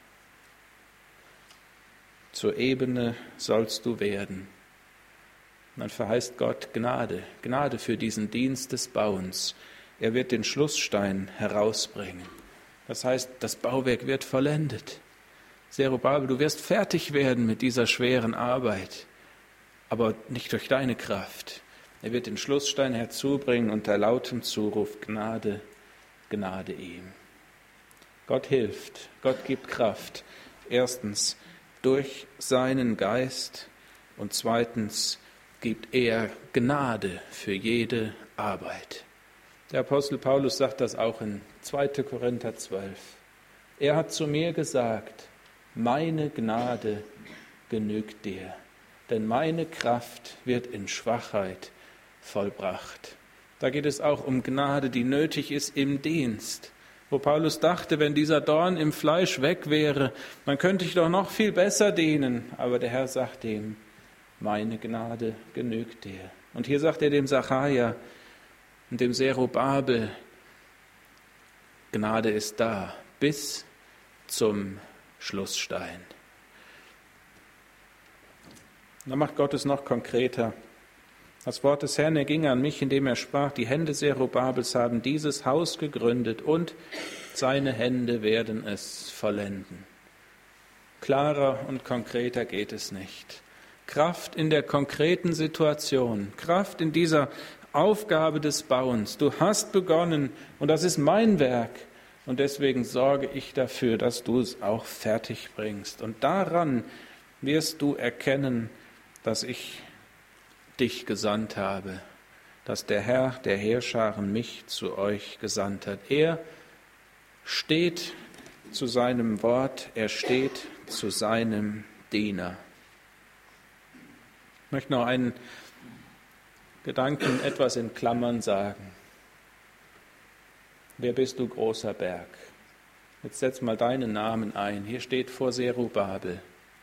Zur Ebene sollst du werden. Und dann verheißt Gott Gnade, Gnade für diesen Dienst des Bauens. Er wird den Schlussstein herausbringen. Das heißt, das Bauwerk wird vollendet. Zerubabel, du wirst fertig werden mit dieser schweren Arbeit, aber nicht durch deine Kraft. Er wird den Schlussstein herzubringen unter lautem Zuruf, Gnade, Gnade ihm. Gott hilft, Gott gibt Kraft. Erstens durch seinen Geist und zweitens gibt er Gnade für jede Arbeit. Der Apostel Paulus sagt das auch in zweiter Korinther zwölf. Er hat zu mir gesagt, meine Gnade genügt dir, denn meine Kraft wird in Schwachheit vollbracht. Da geht es auch um Gnade, die nötig ist im Dienst. Wo Paulus dachte, wenn dieser Dorn im Fleisch weg wäre, dann könnte ich doch noch viel besser dienen. Aber der Herr sagt ihm, meine Gnade genügt dir. Und hier sagt er dem Sacharja und dem Zerubabel, Gnade ist da bis zum Schlussstein. Dann macht Gott es noch konkreter. Das Wort des Herrn erging an mich, indem er sprach, die Hände Zerubabels haben dieses Haus gegründet und seine Hände werden es vollenden. Klarer und konkreter geht es nicht. Kraft in der konkreten Situation, Kraft in dieser Aufgabe des Bauens. Du hast begonnen und das ist mein Werk und deswegen sorge ich dafür, dass du es auch fertig bringst. Und daran wirst du erkennen, dass ich dich gesandt habe, dass der Herr der Heerscharen mich zu euch gesandt hat. Er steht zu seinem Wort, er steht zu seinem Diener. Ich möchte noch einen Gedanken etwas in Klammern sagen. Wer bist du, großer Berg? Jetzt setz mal deinen Namen ein. Hier steht vor Zerubabel.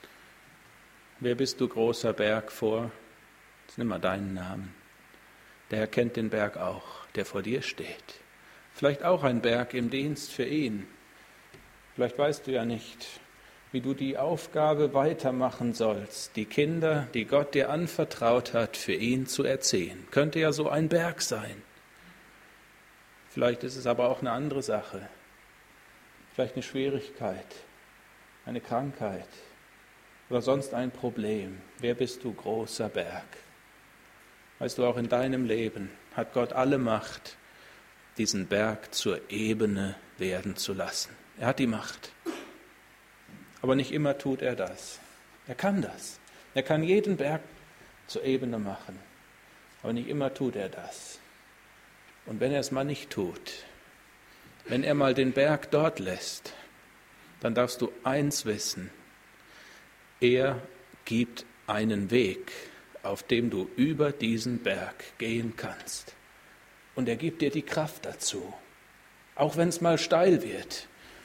Wer bist du, großer Berg, vor? Jetzt nimm mal deinen Namen. Der Herr kennt den Berg auch, der vor dir steht. Vielleicht auch ein Berg im Dienst für ihn. Vielleicht weißt du ja nicht, wie du die Aufgabe weitermachen sollst, die Kinder, die Gott dir anvertraut hat, für ihn zu erziehen. Könnte ja so ein Berg sein. Vielleicht ist es aber auch eine andere Sache. Vielleicht eine Schwierigkeit, eine Krankheit oder sonst ein Problem. Wer bist du, großer Berg? Weißt du, auch in deinem Leben hat Gott alle Macht, diesen Berg zur Ebene werden zu lassen. Er hat die Macht. Aber nicht immer tut er das. Er kann das. Er kann jeden Berg zur Ebene machen. Aber nicht immer tut er das. Und wenn er es mal nicht tut, wenn er mal den Berg dort lässt, dann darfst du eins wissen. Er gibt einen Weg, auf dem du über diesen Berg gehen kannst. Und er gibt dir die Kraft dazu, auch wenn es mal steil wird.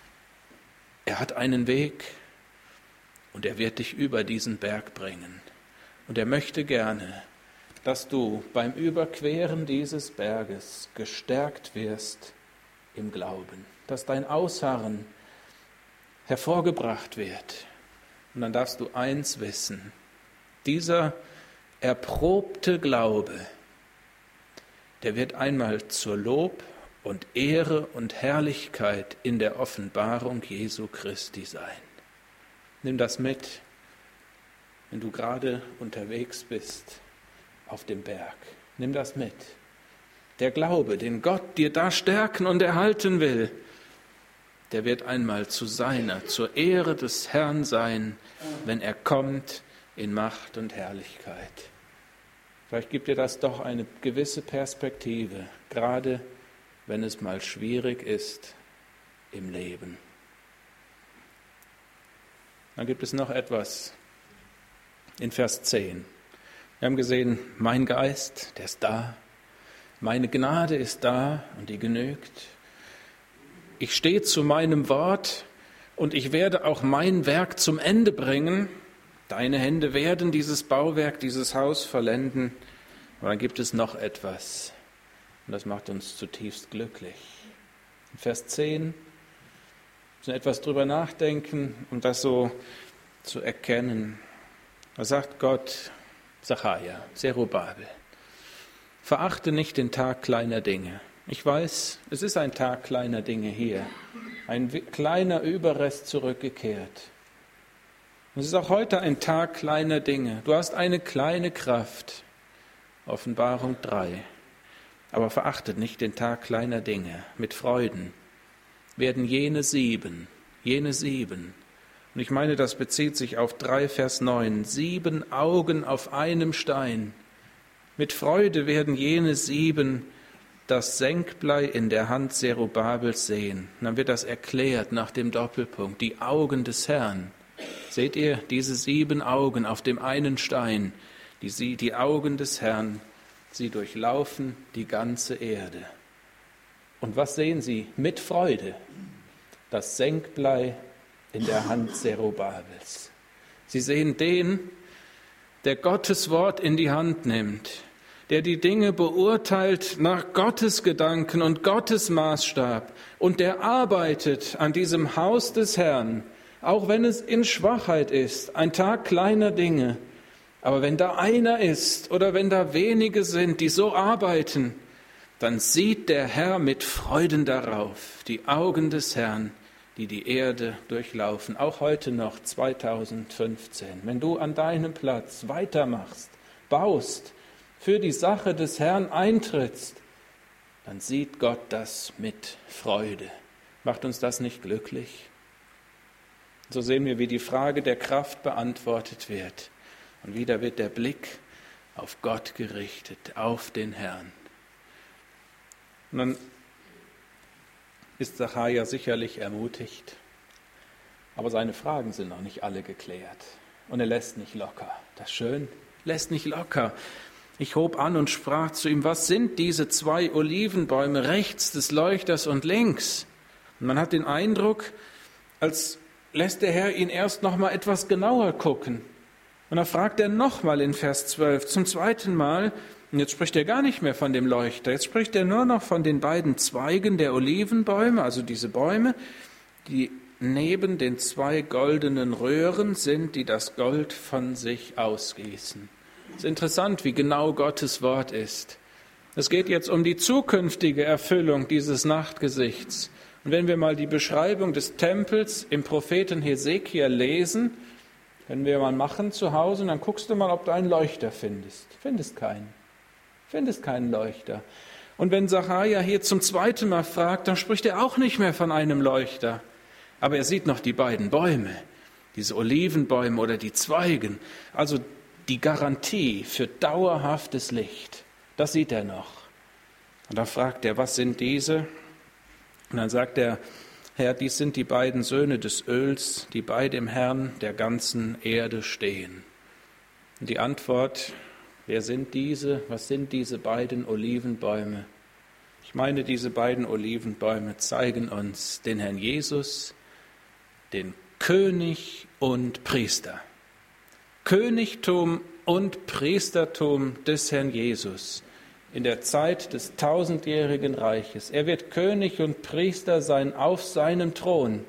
Er hat einen Weg und er wird dich über diesen Berg bringen. Und er möchte gerne, dass du beim Überqueren dieses Berges gestärkt wirst im Glauben, dass dein Ausharren hervorgebracht wird. Und dann darfst du eins wissen, dieser erprobte Glaube, der wird einmal zur Lob und Ehre und Herrlichkeit in der Offenbarung Jesu Christi sein. Nimm das mit, wenn du gerade unterwegs bist auf dem Berg. Nimm das mit. Der Glaube, den Gott dir da stärken und erhalten will, der wird einmal zu seiner, zur Ehre des Herrn sein, wenn er kommt in Macht und Herrlichkeit. Vielleicht gibt dir das doch eine gewisse Perspektive, gerade wenn es mal schwierig ist im Leben. Dann gibt es noch etwas in Vers zehn. Wir haben gesehen, mein Geist, der ist da. Meine Gnade ist da und die genügt. Ich stehe zu meinem Wort und ich werde auch mein Werk zum Ende bringen. Deine Hände werden dieses Bauwerk, dieses Haus vollenden. Aber dann gibt es noch etwas und das macht uns zutiefst glücklich. In Vers zehn müssen wir etwas drüber nachdenken, um das so zu erkennen. Da sagt Gott, Sacharja, Zerubabel, verachte nicht den Tag kleiner Dinge. Ich weiß, es ist ein Tag kleiner Dinge hier, ein kleiner Überrest zurückgekehrt. Es ist auch heute ein Tag kleiner Dinge. Du hast eine kleine Kraft, Offenbarung drei. Aber verachtet nicht den Tag kleiner Dinge. Mit Freuden werden jene sieben, jene sieben, und ich meine, das bezieht sich auf drei Vers neun, sieben Augen auf einem Stein. Mit Freude werden jene sieben das Senkblei in der Hand Zerubabels sehen. Und dann wird das erklärt nach dem Doppelpunkt, die Augen des Herrn. Seht ihr diese sieben Augen auf dem einen Stein, die, die Augen des Herrn, sie durchlaufen die ganze Erde. Und was sehen sie? Mit Freude das Senkblei in der Hand Zerubabels. Sie sehen den, der Gottes Wort in die Hand nimmt, der die Dinge beurteilt nach Gottes Gedanken und Gottes Maßstab und der arbeitet an diesem Haus des Herrn, auch wenn es in Schwachheit ist, ein Tag kleiner Dinge. Aber wenn da einer ist oder wenn da wenige sind, die so arbeiten, dann sieht der Herr mit Freuden darauf, die Augen des Herrn, die die Erde durchlaufen, auch heute noch zweitausendfünfzehn. Wenn du an deinem Platz weitermachst, baust, für die Sache des Herrn eintrittst, dann sieht Gott das mit Freude. Macht uns das nicht glücklich? So sehen wir, wie die Frage der Kraft beantwortet wird. Und wieder wird der Blick auf Gott gerichtet, auf den Herrn. Und dann ist Sacharja sicherlich ermutigt, aber seine Fragen sind noch nicht alle geklärt. Und er lässt nicht locker. Das ist schön, lässt nicht locker. Ich hob an und sprach zu ihm, was sind diese zwei Olivenbäume rechts des Leuchters und links? Und man hat den Eindruck, als lässt der Herr ihn erst noch mal etwas genauer gucken. Und dann fragt er nochmal in Vers zwölf, zum zweiten Mal, und jetzt spricht er gar nicht mehr von dem Leuchter, jetzt spricht er nur noch von den beiden Zweigen der Olivenbäume, also diese Bäume, die neben den zwei goldenen Röhren sind, die das Gold von sich ausgießen. Es ist interessant, wie genau Gottes Wort ist. Es geht jetzt um die zukünftige Erfüllung dieses Nachtgesichts. Und wenn wir mal die Beschreibung des Tempels im Propheten Hesekiel lesen, können wir mal machen zu Hause, und dann guckst du mal, ob du einen Leuchter findest. Findest keinen. Findest keinen Leuchter. Und wenn Sacharja hier zum zweiten Mal fragt, dann spricht er auch nicht mehr von einem Leuchter. Aber er sieht noch die beiden Bäume, diese Olivenbäume oder die Zweigen. Also die Garantie für dauerhaftes Licht, das sieht er noch. Und dann fragt er, was sind diese? Und dann sagt er, Herr, dies sind die beiden Söhne des Öls, die bei dem Herrn der ganzen Erde stehen. Und die Antwort, wer sind diese? Was sind diese beiden Olivenbäume? Ich meine, diese beiden Olivenbäume zeigen uns den Herrn Jesus, den König und Priester. Königtum und Priestertum des Herrn Jesus in der Zeit des tausendjährigen Reiches. Er wird König und Priester sein auf seinem Thron.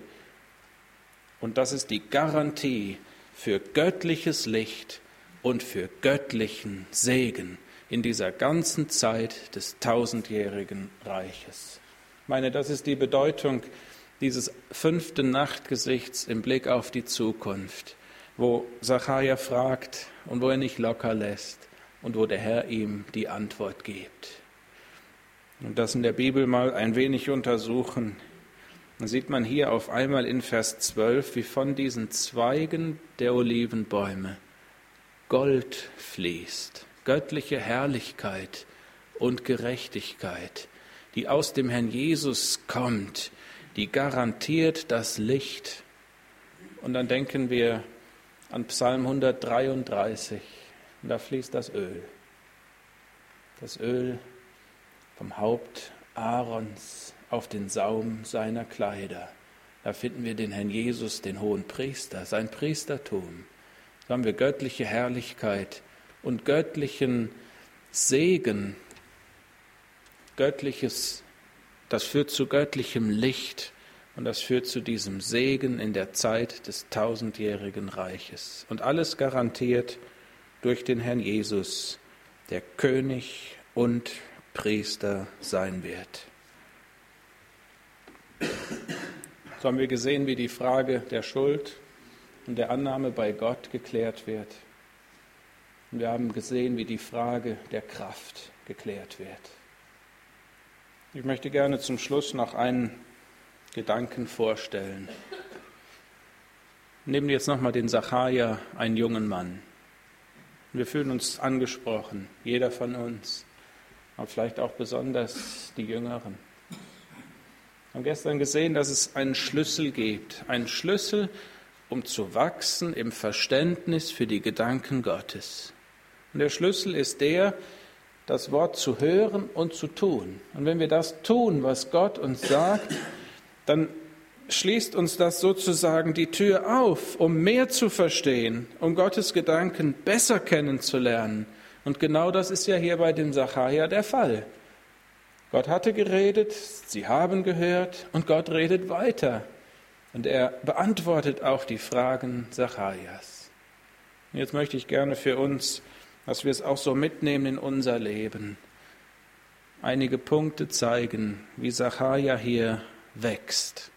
Und das ist die Garantie für göttliches Licht und für göttlichen Segen in dieser ganzen Zeit des tausendjährigen Reiches. Ich meine, das ist die Bedeutung dieses fünften Nachtgesichts im Blick auf die Zukunft, wo Sacharja fragt und wo er nicht locker lässt und wo der Herr ihm die Antwort gibt. Und das in der Bibel mal ein wenig untersuchen. Dann sieht man hier auf einmal in Vers zwölf, wie von diesen Zweigen der Olivenbäume Gold fließt, göttliche Herrlichkeit und Gerechtigkeit, die aus dem Herrn Jesus kommt, die garantiert das Licht. Und dann denken wir an Psalm hundertdreiunddreißig, und da fließt das Öl. Das Öl vom Haupt Aarons auf den Saum seiner Kleider. Da finden wir den Herrn Jesus, den hohen Priester, sein Priestertum. Da haben wir göttliche Herrlichkeit und göttlichen Segen. Göttliches, das führt zu göttlichem Licht und das führt zu diesem Segen in der Zeit des tausendjährigen Reiches. Und alles garantiert durch den Herrn Jesus, der König und Priester sein wird. So haben wir gesehen, wie die Frage der Schuld und der Annahme bei Gott geklärt wird. Und wir haben gesehen, wie die Frage der Kraft geklärt wird. Ich möchte gerne zum Schluss noch einen Gedanken vorstellen. Nehmen wir jetzt nochmal den Sacharja, einen jungen Mann. Wir fühlen uns angesprochen, jeder von uns, aber vielleicht auch besonders die Jüngeren. Wir haben gestern gesehen, dass es einen Schlüssel gibt, einen Schlüssel, um zu wachsen im Verständnis für die Gedanken Gottes. Und der Schlüssel ist der, das Wort zu hören und zu tun. Und wenn wir das tun, was Gott uns sagt, dann schließt uns das sozusagen die Tür auf, um mehr zu verstehen, um Gottes Gedanken besser kennenzulernen. Und genau das ist ja hier bei dem Sacharja der Fall. Gott hatte geredet, sie haben gehört und Gott redet weiter. Und er beantwortet auch die Fragen Sacharjas. Und jetzt möchte ich gerne für uns, dass wir es auch so mitnehmen in unser Leben, einige Punkte zeigen, wie Sacharja hier wächst.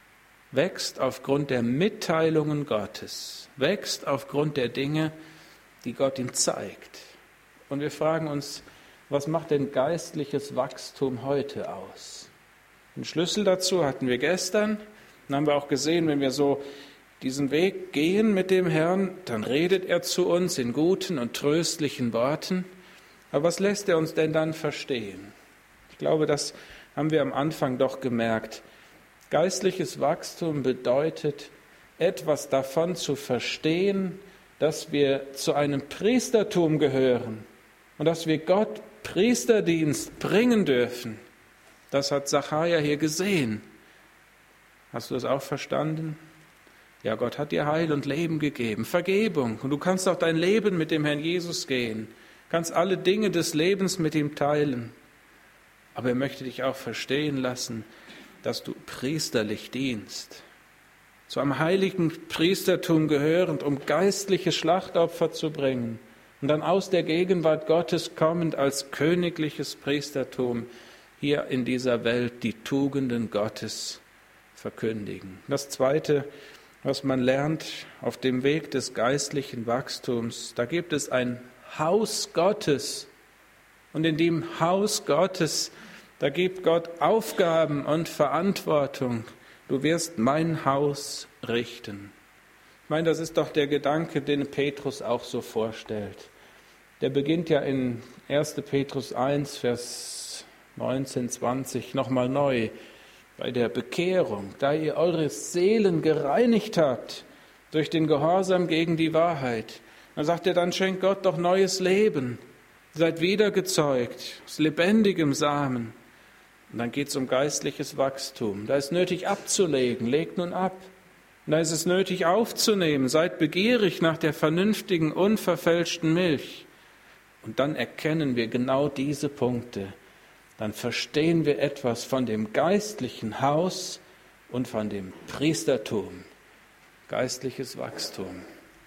Wächst aufgrund der Mitteilungen Gottes, wächst aufgrund der Dinge, die Gott ihm zeigt. Und wir fragen uns, was macht denn geistliches Wachstum heute aus? Den Schlüssel dazu hatten wir gestern. Dann haben wir auch gesehen, wenn wir so diesen Weg gehen mit dem Herrn, dann redet er zu uns in guten und tröstlichen Worten. Aber was lässt er uns denn dann verstehen? Ich glaube, das haben wir am Anfang doch gemerkt. Geistliches Wachstum bedeutet, etwas davon zu verstehen, dass wir zu einem Priestertum gehören und dass wir Gott Priesterdienst bringen dürfen. Das hat Sacharja hier gesehen. Hast du das auch verstanden? Ja, Gott hat dir Heil und Leben gegeben, Vergebung. Und du kannst auch dein Leben mit dem Herrn Jesus gehen, kannst alle Dinge des Lebens mit ihm teilen. Aber er möchte dich auch verstehen lassen, dass du priesterlich dienst, zu einem heiligen Priestertum gehörend, um geistliche Schlachtopfer zu bringen und dann aus der Gegenwart Gottes kommend als königliches Priestertum hier in dieser Welt die Tugenden Gottes verkündigen. Das Zweite, was man lernt auf dem Weg des geistlichen Wachstums, da gibt es ein Haus Gottes und in dem Haus Gottes, da gibt Gott Aufgaben und Verantwortung. Du wirst mein Haus richten. Ich meine, das ist doch der Gedanke, den Petrus auch so vorstellt. Der beginnt ja in erster Petrus eins, Vers neunzehn, zwanzig nochmal neu. Bei der Bekehrung, da ihr eure Seelen gereinigt habt durch den Gehorsam gegen die Wahrheit. Dann sagt er, dann schenkt Gott doch neues Leben. Seid wiedergezeugt, aus lebendigem Samen. Und dann geht es um geistliches Wachstum. Da ist nötig abzulegen, legt nun ab. Und da ist es nötig aufzunehmen, seid begierig nach der vernünftigen, unverfälschten Milch. Und dann erkennen wir genau diese Punkte. Dann verstehen wir etwas von dem geistlichen Haus und von dem Priestertum. Geistliches Wachstum.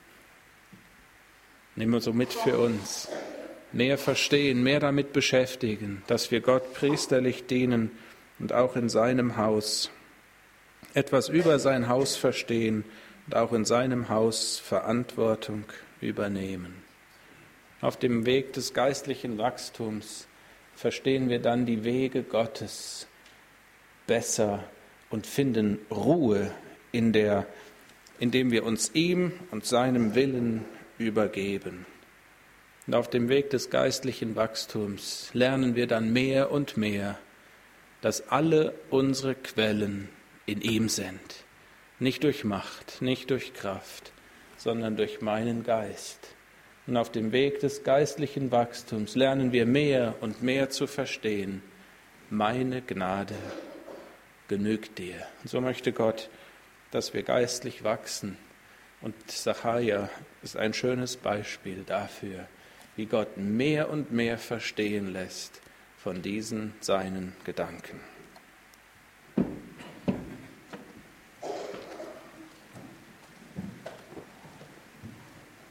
Nehmen wir so mit für uns. Mehr verstehen, mehr damit beschäftigen, dass wir Gott priesterlich dienen und auch in seinem Haus etwas über sein Haus verstehen und auch in seinem Haus Verantwortung übernehmen. Auf dem Weg des geistlichen Wachstums verstehen wir dann die Wege Gottes besser und finden Ruhe, in der, indem wir uns ihm und seinem Willen übergeben. Und auf dem Weg des geistlichen Wachstums lernen wir dann mehr und mehr, dass alle unsere Quellen in ihm sind. Nicht durch Macht, nicht durch Kraft, sondern durch meinen Geist. Und auf dem Weg des geistlichen Wachstums lernen wir mehr und mehr zu verstehen, meine Gnade genügt dir. Und so möchte Gott, dass wir geistlich wachsen. Und Sacharja ist ein schönes Beispiel dafür, wie Gott mehr und mehr verstehen lässt von diesen seinen Gedanken.